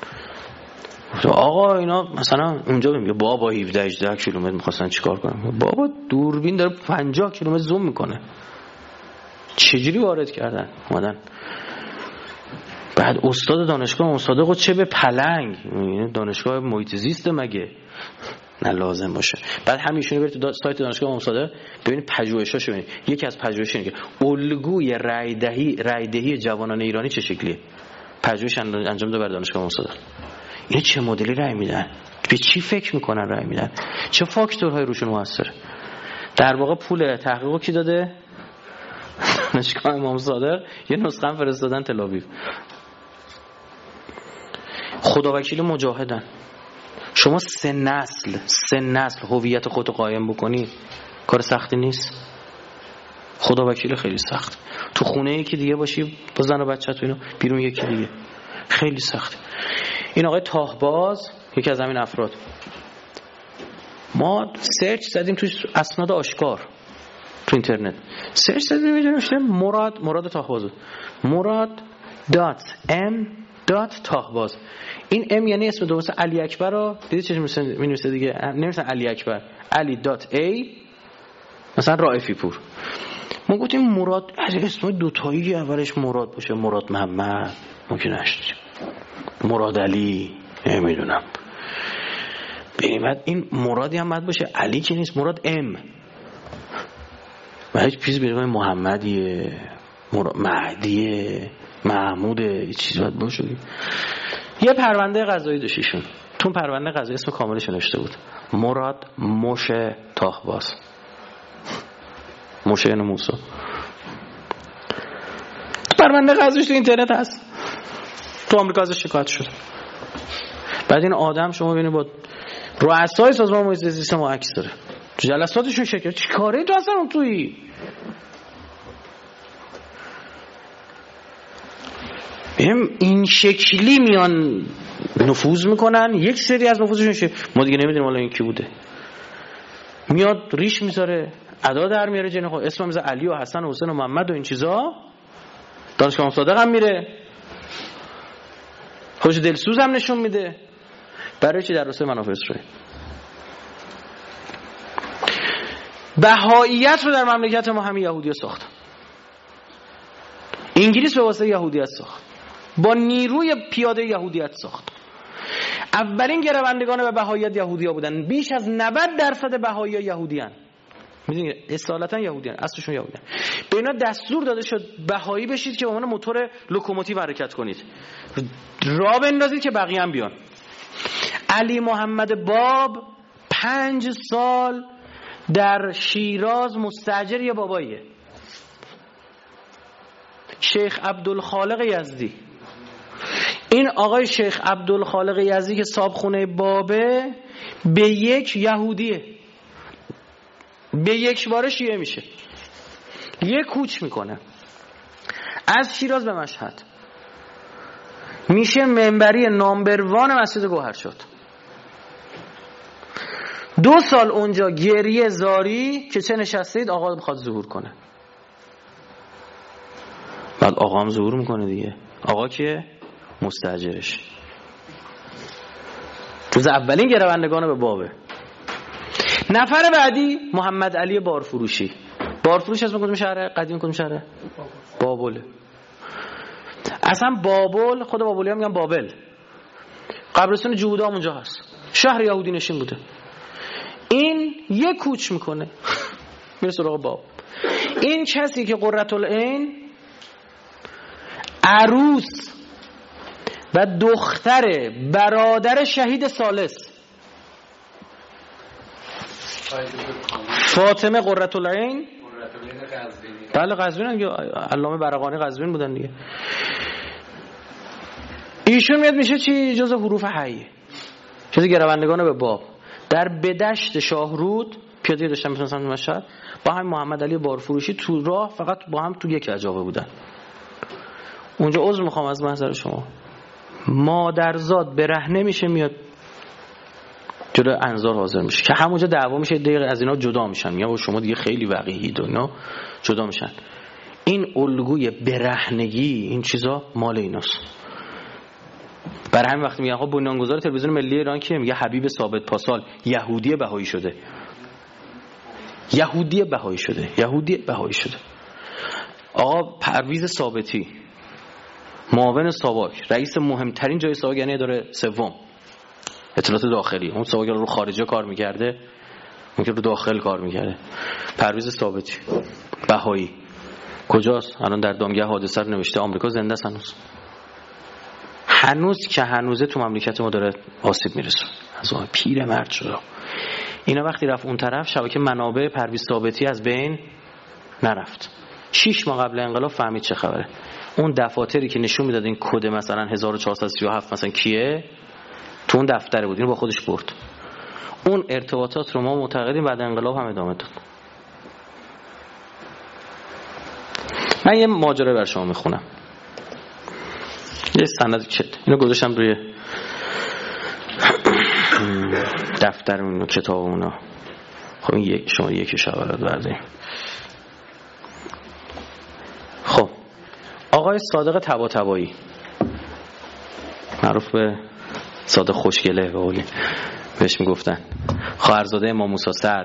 آقا اینا مثلا اونجا میگه بابا هفده هجده کیلومتر میخواستن چیکار کنن. بابا دوربین داره پنجاه کیلومتر زوم میکنه. چجوری وارد کردن اومدن. بعد استاد دانشگاه امام صادق چه به پلنگ، دانشگاه محیط زیست مگه نه لازم باشه. بعد همیشونه برید تو سایت دانشگاه امام صادق ببینید پژوهشاشو ببینید. یکی از پژوهش‌ها اینه که الگوی رای دهی رای دهی جوانان ایرانی چه شکلیه. پژوهش انجام داده بر دانشگاه امام صادق. اینا چه مدلی رای میدن، به چی فکر میکنن رای میدن، چه فاکتورهای روشون موثره. در واقع پول تحقیقو کی داده؟ دانشگاه امام صادق. یه نسخه هم فرستادن تل آویو. خدا وکیل مجاهدن. شما سه نسل سه نسل هویت خودتو قایم بکنی کار سختی نیست. خدا وکیل خیلی سخت. تو خونه یکی دیگه باشی با زن و بچه تو اینو، بیرون یکی دیگه خیلی سخت. این آقای تاهباز یکی از همین افراد. ما سرچ زدیم تو اسناد آشکار تو اینترنت، سرچ زدیم می‌دونیم مراد مراد تاهباز، مراد دات ام دات تاهباز. این ام یعنی اسم درست علی اکبر رو دیدی چه می‌نویسه دیگه، نمی‌نویسه علی اکبر، علی دات ای مثلا رائفی پور. ما گفتیم مراد از اسم دوتایی اولش مراد باشه، مراد محمد ممکن نشه، مراد علی نمیدونم. ببین بعد این مرادی هم باید باشه، علی که نیست، مراد ام و هیچ چیز به اسم محمدیه، مراد مهدیه، محموده، هیچ چیز باید باشه. یه پرونده قضایی داشت ایشون تو پرونده قضایی اسم کاملش نوشته بود مراد موشه تاهباز. موشه یعنی موسی. پرونده قضایش تو اینترنت هست، تو آمریکا ازش شکایت شده. بعد این آدم شما ببینید با رؤسای سازمان محیط زیست ما عکس داره، تو جلساتشون شرکت. چی کاره تو اصلا اون تویی؟ این شکلی میان نفوذ میکنن. یک سری از نفوذشون شه. ما دیگه نمیدونیم حالا این کی بوده. میاد ریش میذاره، ادا در میاره، جن خود اسم میذاره علی و حسن و حسین و محمد و این چیزا. دانشگاه صادق هم میره، خودش دلسوز هم نشون میده. برای چی؟ در راستای منافع اسرائیل. بهاییت رو در مملکت ما همین یهودی‌ها ساختن. انگلیس به واسطه یهودیت ساخت، با نیروی پیاده یهودیت ساخت. اولین گروندگان به بهاییت یهودی‌ها بودن. بیش از نود درصد بهایی‌ها یهودیان. میدونید اصالتا یهودیان، اصلشون یهودیان. به اینا دستور داده شد بهایی بشید که به عنوان موتور لوکوموتیو حرکت کنید، راه بندازید که بقیه هم بیان. علی محمد باب پنج سال در شیراز مستاجر یه باباییه. شیخ عبدالخالق یزدی، این آقای شیخ عبدالخالق یزدی که صاحب خونه بابه، به یک یهودیه، به یک باره شیعه میشه، یک کوچ میکنه از شیراز به مشهد، میشه منبری نامبر وان مسجد گوهر شد. دو سال اونجا گریه زاری که چه نشستید آقا بخواد ظهور کنه. بعد آقا هم ظهور میکنه دیگه. آقا کیه؟ مستاجرش. جز اولین گروندگان به بابه. نفر بعدی محمد علی بارفروشی. بارفروش اسم کدوم شهره؟ قدیم کدوم شهره؟ بابل. اصلا بابل، خود بابلی ها میگن بابل، قبرستان جهودا هم اونجا هست، شهر یهودی نشین بوده. این یک کوچ میکنه میره سراغ باب. این کسی که قرةالعین عروس و دختر برادر شهید ثالث فاطمه قرةالعین، بله قزوین دیگه، علامه برقانی قزوین بودن دیگه. ایشون میاد میشه چی؟ جزء حروف حی، جزء گروندگان به باب. در بدشت شاهرود پیاده داشتن مثلا سمت مشهد، با هم محمد علی بارفروشی تو راه فقط با هم تو یک عجابه بودن. اونجا عذر میخوام از محضر شما، مادرزاد برهنه میشه میاد جلوی انظار حاضر میشه که همونجا دعوا میشه، دقیقه از اینا جدا میشن، میگن شما دیگه خیلی وقیحید و اینا، جدا میشن. این الگوی برهنگی این چیزا مال ایناست. برای همین وقتی میگن آقا بنیانگذار تلویزیون ملی ایران کیه؟ میگه حبیب ثابت پاسال، یهودی بهایی شده. یهودی بهایی شده. یهودی بهایی شده. آقا پرویز ثابتی، معاون ساواک، رئیس مهمترین جای ساواک، یعنی اداره سوم اطلاعات داخلی، اون ساواک رو خارجه کار میکرده، اون که رو داخل کار میکرده. پرویز ثابتی بهایی کجاست؟ الان در دامگاه حادثه رو نوشته آمریکا، زنده است هنوز. هنوز که هنوزه تو مملکت ما داره آسیب میرسه. از اون پیر مرد شده. اینا وقتی رفت اون طرف، شبکه منابع پرویز ثابتی از بین نرفت. شش ماه قبل انقلاب فهمید چه خبره. اون دفاتری که نشون میداد این کد مثلا هزار و چهارصد و سی و هفت مثلا کیه، تو اون دفتر بود، اینو با خودش برد. اون ارتباطات رو ما معتقدیم بعد انقلاب هم ادامه داد. من یه ماجرا بر شما میخونم، یه سند چت، اینو گذاشتم روی دفترمون و کتابمون. خب این یک شما یکی شوارد بردیم. خب آقای صادق طباطبایی، معروف به صادق خوشگله به قولی بهش میگفتن، خواهرزاده امام موسی صدر،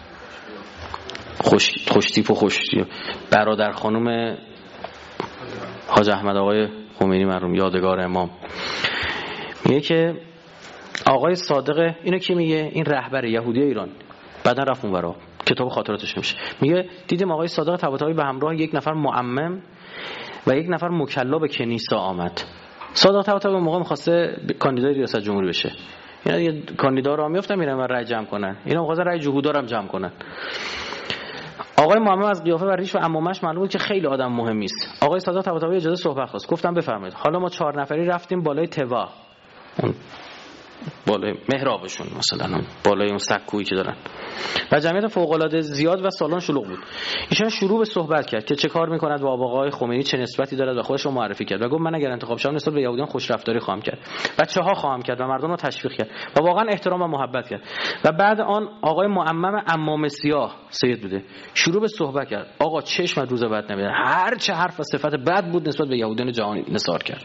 خوش خوشتیپ و خوش برادر خانم حاج احمد آقای خمینی مرحوم یادگار امام. میگه که آقای صادق، اینو کی میگه؟ این رهبر یهودی ایران، بعدا رفت اونورا کتاب خاطراتش نمیشه. میگه دیدیم آقای صادق طباطبایی به همراه یک نفر معمم و یک نفر مکلا به کنیسا آمد. صادق طباطبایی موقع می‌خواسته کاندیدای ریاست جمهوری بشه. اینا یه کاندیدا را میافتن میرن و رای جمع کنن، اینا می‌خواستن رای جهودار هم جمع کنن. آقای محمد از قیافه و ریش و عمامش معلومه بود که خیلی آدم مهمی است. آقای سادات طباطبایی اجازه صحبت خواست. گفتم بفرمایید. حالا ما چهار نفری رفتیم بالای توا، اون بالای محرابشون، مثلا اون بالای اون سکویی که دارن، و جمعیت فوق العاده زیاد و سالن شلوغ بود. ایشون شروع به صحبت کرد که چه کار میکند و آقای خمینی چه نسبتی دارد و خودش رو معرفی کرد و گفت من اگر انتخاب شدم نسبت به یهودیان خوش رفتاری خواهم کرد، بچه‌ها خواهم کرد و مردم رو تشویق کرد و واقعا احترام و محبت کرد. و بعد آن آقای معمم عمام سیاه سید بوده شروع به صحبت کرد. آقا چشم روز بعد نمیاد، هر چه حرف و صفت بد بود نسبت به یهودیان جهانی نثار کرد.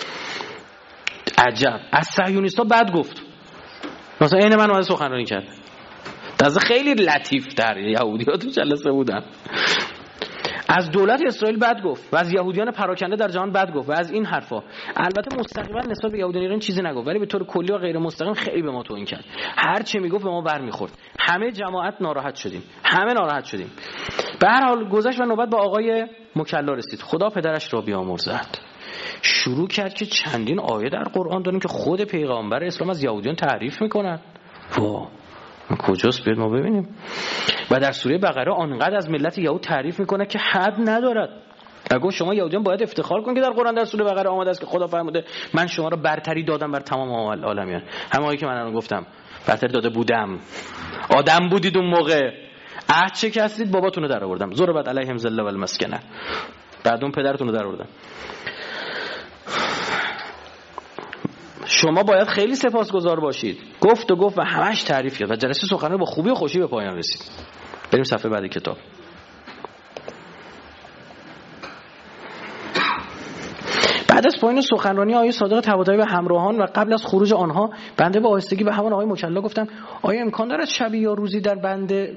عجب، از صهیونیست‌ها بد گفت. مثلا این من اومد سخنرانی کرد، تازه خیلی لطیف تر یهودی‌ها تو جلسه بودن. از دولت اسرائیل بد گفت و از یهودیان پراکنده در جهان بد گفت و از این حرفا. البته مستقیما نسبت به یهودیان ایران چیزی نگفت، ولی به طور کلی و غیر مستقیم خیلی به ما توهین کرد. هر چی میگفت به ما برمیخورد. همه جماعت ناراحت شدیم، همه ناراحت شدیم. به هر حال گذشت و نوبت به آقای مکلا رسید. خدا پدرش را بیامرزد. شروع کرد که چندین آیه در قرآن داریم که خود پیغمبر اسلام از یهودیان تعریف میکنن. وا کجاست؟ بیاد ما ببینیم. و در سوره بقره آنقدر از ملت یهود تعریف میکنه که حد ندارد. اگه شما یهودیان باید افتخار کنید که در قرآن در سوره بقره آمده است که خدا فرموده من شما را برتری دادم بر تمام عالمیان. همونی که من الان گفتم برتری داده بودم. آدم بودید اون موقع. عهد شکستید، باباتون رو در آوردم. ضربت علیهم ذله و المسکنه. بعد اون پدرتون رو در آوردم. شما باید خیلی سپاسگزار باشید. گفت و گفت و همش تعریف کرد و جلسه سخنرانی با خوبی و خوشی به پایان رسید. بریم صفحه بعد کتاب. بعد از پایان سخنرانی آقای صادق طباطبایی و همراهان و قبل از خروج آنها بنده با آهستگی به همان آقای مکلا گفتم آیا امکان دارد شبی یا روزی در بنده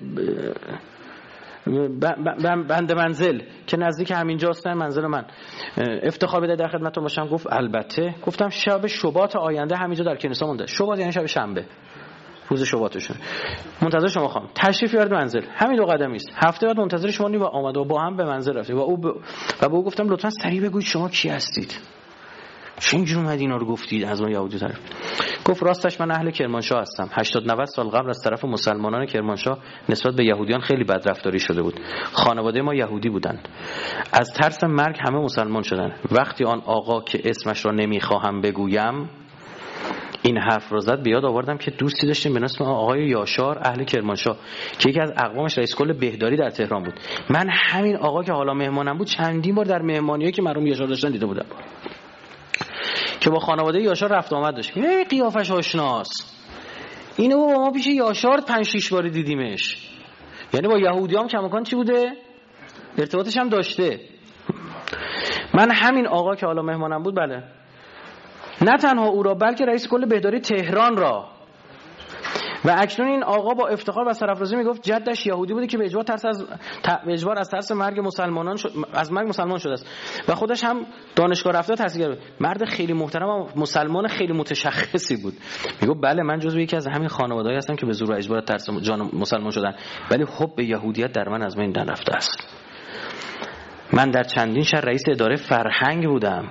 بند منزل که نزدیک همینجاست منزل من افتخار بده در خدمتتون باشم؟ گفت البته. گفتم شب شباط آینده همینجا در کنیسا مونده. شباط یعنی شب شنبه، روز شباطشون. منتظر شما خواهم. تشریف بیارید منزل، همین دو قدمی است. هفته بعد منتظر شما نیم و آمد و با هم به منزل رفتیم و او ب... و به او گفتم لطفا سریع بگوید شما کی هستید؟ چه اینجور اومدید اینا رو گفتید از ما یهودی طرف؟ گفت راستش من اهل کرمانشاه هستم. هشتاد نود سال قبل از طرف مسلمانان کرمانشاه نسبت به یهودیان خیلی بدرفتاری شده بود. خانواده ما یهودی بودن. از ترس مرگ همه مسلمان شدن. وقتی آن آقا که اسمش را نمیخواهم بگویم این حرف را زد، بیاد آوردم که دوستی داشتیم به اسم آقای یاشار اهل کرمانشاه که یکی از اقوامش رئیس کل بهداری در تهران بود. من همین آقا که حالا مهمانم بود چندین بار در مهمانیایی که مرحوم یاشار داشتن دیده بودم که با خانواده یاشار رفت آمد داشت. این قیافش آشناست. اینو با ما پیش یاشار پنج شش بار دیدیمش. یعنی با یهودیام کماکان چی بوده؟ ارتباطش هم داشته. من همین آقا که حالا مهمانم بود، بله، نه تنها او را بلکه رئیس کل بهداری تهران را. و اکنون این آقا با افتخار و سرافرازی میگفت جدش یهودی بوده که به اجبار ترس از به اجبار از ترس مرگ مسلمانان شد، از مرگ مسلمان شده است و خودش هم دانشگاه رفته تحصیل کرده. مرد خیلی محترم و مسلمان خیلی متشخصی بود. میگفت بله من جزو یکی از همین خانواده‌ای هستم که به زور و اجبار ترس جان مسلمان شدن، ولی حب به یهودیت در من از بین نرفته است. من در چندین شهر رئیس اداره فرهنگ بودم،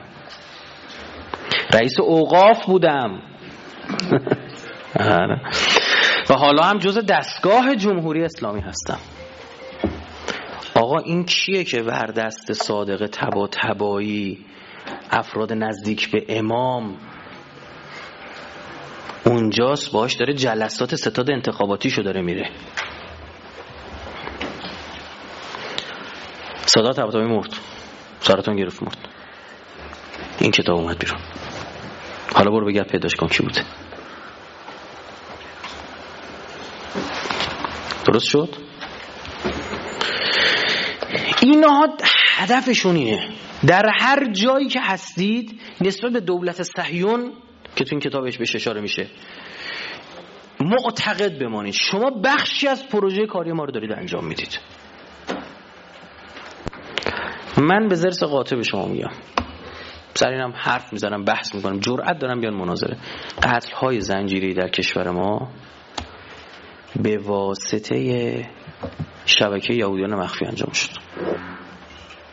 رئیس اوقاف بودم و حالا هم جزء دستگاه جمهوری اسلامی هستم. آقا این کیه که وردست صادق طباطبایی، افراد نزدیک به امام اونجاست، باش داره جلسات ستاد انتخاباتیشو داره میره. صادق طباطبایی مرد، سرطان گرفت مرد. این کتاب اومد بیرون. حالا برو بگرد پیداش کن کی بوده. درست شد؟ اینها هدفشون اینه در هر جایی که هستید نسبت به دولت صهیون که تو این کتابش بهش اشاره میشه معتقد بمانید شما بخشی از پروژه کاری ما رو دارید انجام میدید. من به ضرس قاطع به شما میگم، سر اینم حرف میزنم، بحث میکنم، جرأت دارم بیان مناظره. قتل های زنجیری در کشور ما به واسطه شبکه یهودیان مخفی انجام شد.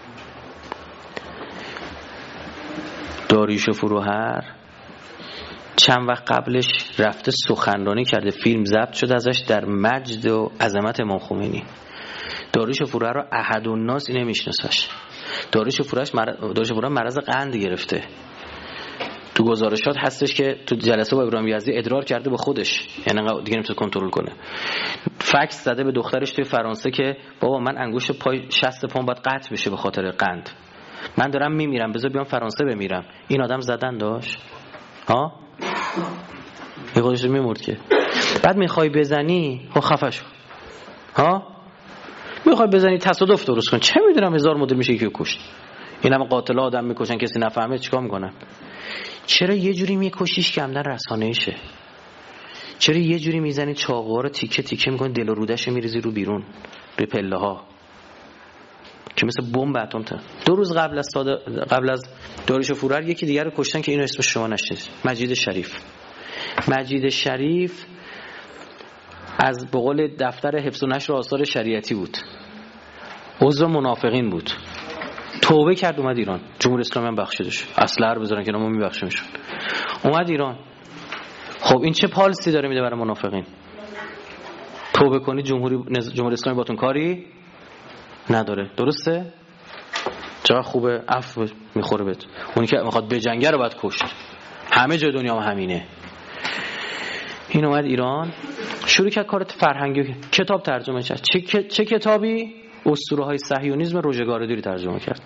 داریوش فروهر چند وقت قبلش رفته سخنرانی کرده، فیلم ضبط شده ازش در مجد و عظمت امام خمینی. داریوش فوره رو احد الناس نمیشناسش. داریوش فورهش مر... داریوش فوره مرض قند گرفته. تو گزارشات هستش که تو جلسه با ابراهیم یزدی ادرار کرده به خودش، یعنی دیگه نمیتونه کنترل کنه. فکس زده به دخترش توی فرانسه که بابا من انگشت پای شست پام باید قطع بشه به خاطر قند، من دارم میمیرم، بذار بیام فرانسه بمیرم. این آدم زدن داشت ها؟ یه خودش رو میمرد که. بعد میخوای بزنی ها خفه شو ها، میخوای بزنی تصادف درست کن، چه میدونم هزار مدل میشه یکی کشت. این هم قاتل آدم میکشن کسی نفهمه چیکار میکنن. چرا یه جوری میکشیش که عمدن رسانه‌ایشه؟ چرا یه جوری میزنی چاقوها رو تیکه تیکه میکنی دل و رودش میریزی رو بیرون روی پله ها که مثل بمب اتم تا دو روز قبل از ساده قبل از داریوش فوره یکی دیگر رو کشتن که اینو اسم شما نشنید، مجید شریف. مجید شریف از به قول دفتر حفظ و نشر آثار شریعتی بود، عضو منافقین بود، توبه کرد اومد ایران، جمهوری اسلامی هم بخشیدش، اسلحه رو بذارن که ما میبخشیمشون، اومد ایران. خب این چه پالیسی داره میده برای منافقین؟ توبه کنی جمهوری جمهوری اسلامی باتون کاری نداره، درسته؟ چقدر خوبه، عفو میخوره بهت. اونی که میخواد بجنگه رو باید کشت. همه جای دنیا هم همینه. این اومد ایران شروع کرد کار فرهنگی، کتاب ترجمه کرد. چه چه کتابی؟ اسطوره های صهیونیسم روژه گارودی رو ترجمه کرد.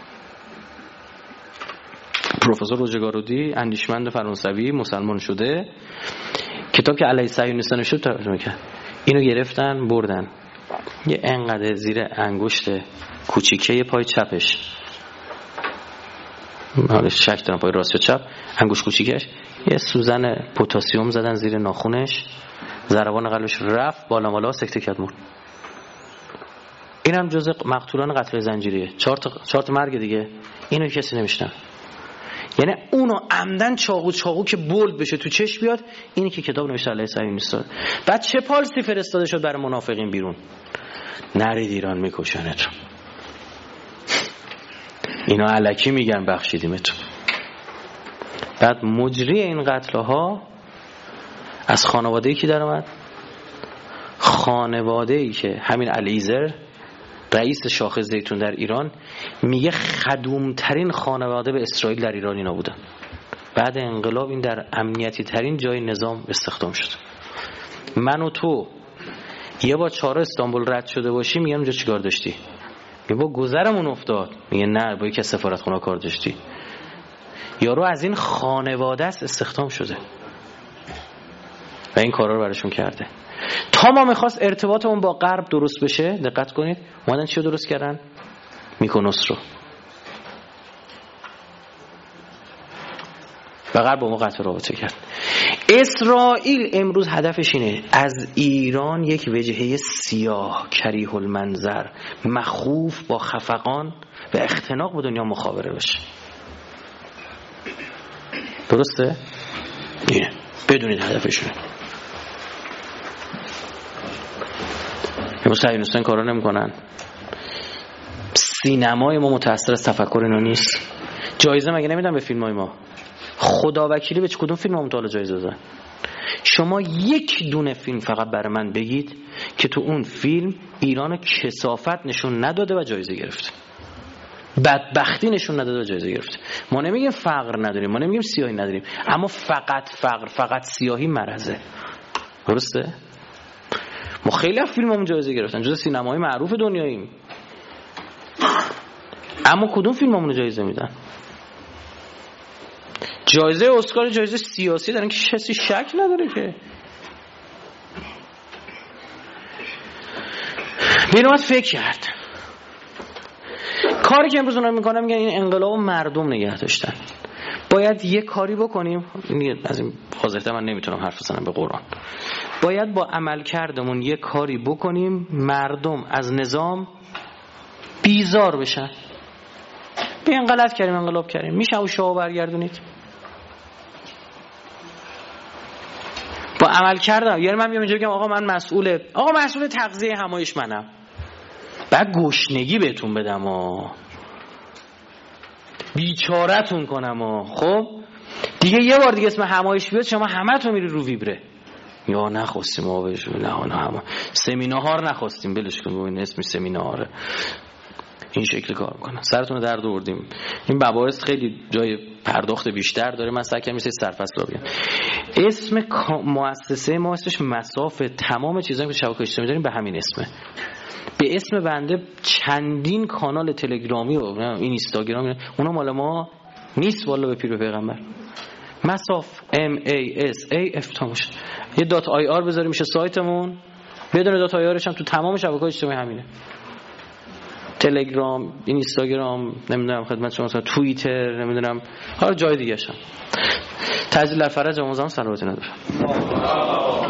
پروفسور روژه گارودی اندیشمند فرانسوی مسلمان شده، کتاب که علیه صهیونیستان شد ترجمه کرد. اینو گرفتن بردن، یه انقدر زیر انگشت کوچیکه پای چپش، حالا شک دارم پای راست یا چپ، انگشت کوچیکش یه سوزن پتاسیم زدن زیر ناخونش، ضربان قلبش رفت بالا بالا، سکته کرد مرد. اینم جزء مقتولان قتل زنجیریه، چهار تا چهار تا مرگ دیگه. اینو کسی نمیشنه. یعنی اونو عمدن چاقو چاقو که بولد بشه تو چشم بیاد. اینی که کتاب نوشته علیه صهیونیست‌ها. بعد چه پالیسی فرستاده شد برای منافقین بیرون؟ نرید ایران میکشنتون. اینا الکی میگن بخشیدیمتون. بعد مجری این قتل‌ها از خانواده‌ای که در اومد، خانواده‌ای که همین علیزر رئیس شاخص زیتون در ایران میگه خدومترین خانواده به اسرائیل در ایران اینا بودن. بعد انقلاب این در امنیتی ترین جای نظام استخدام شد. من و تو یه با چهار استانبول رد شده باشیم میگم اونجا چیکار داشتی؟ میگه با گذرمون افتاد. میگه نه با یک سفارتخونه کار داشتی. یارو از این خانواده است استخدام شده و این کارا رو براشون کرده. تا ما میخواست ارتباطمون با غرب درست بشه، دقت کنید اومدن چی رو درست کردن؟ میکونوس رو. و غرب با ما قطع رابطه کرد. اسرائیل امروز هدفش اینه از ایران یک وجهه سیاه کریه المنظر مخوف با خفقان و اختناق با دنیا مخابره بشه. درسته؟ اینه. بدونید هدفشونه. امروز صهیونیستان کارا نمی‌کنن. سینمای ما متأثر از تفکر اینا نیست. جایزه مگه نمیدن به فیلمای ما؟ خدا وکیلی به چه کدوم فیلم متعال جایزه دادن؟ شما یک دونه فیلم فقط برای من بگید که تو اون فیلم ایران کثافت نشون نداده و جایزه گرفته، بدبختی نشون نداده و جایزه گرفته. ما نمیگیم فقر نداریم، ما نمیگیم سیاهی نداریم، اما فقط فقر فقط سیاهی مرضه. درسته؟ ما خیلی از فیلممون جایزه گرفتن، جزو سینمای معروف دنیاییم، اما کدوم فیلممون جایزه میدن؟ جایزه اسکار جایزه سیاسی دارن که کسی شک نداره که. بینوات فکر کرد کاری که امروز اونا میکنن، میگن این انقلاب مردم نگه داشتن، باید یه کاری بکنیم. از این حاضرته من نمیتونم حرف بزنم به قرآن. باید با عمل کردمون یه کاری بکنیم مردم از نظام بیزار بشن. بیان غلط کردیم انقلاب کردیم، میشه او شاه برگردونید؟ با عمل کردم. یعنی من بیام اینجا بگم آقا من مسئول آقا مسئول تغذیه همایش منم، بعد گشنگی بهتون بدم و بیچاره‌تون کنم و خب دیگه یه بار دیگه اسم همایش بیاد شما همتون میری رو ویبره، یا نخواستیم آبش، نه نه هم سمینار نخواستیم، بلش کن ببین اسمش سمیناره. این شکل کار میکنن، سرتون رو درد آوردیم. این مباحث خیلی جای پرداخت بیشتر داره، من سعی کردم سرفصل رو بگم. اسم مؤسسه ما اسمش مساف، تمام چیزایی که شبکه اجتماعی داریم به همین اسمه. به اسم بنده چندین کانال تلگرامی و این اینستاگرامی اونا مال ما نیست، والا به پیر به پیغمبر. مساف ام ای اس ای اف تامش یه دات آی آر بذاریم میشه سایتمون، بدون دات آی آرش هم تو تمام شبکه‌های اجتماعی همینه. تلگرام، اینستاگرام، نمیدونم خدمت شما مثلا توییتر، نمیدونم هر جای دیگه شم. تجلیل فرج آموزان صلواتی ندارم.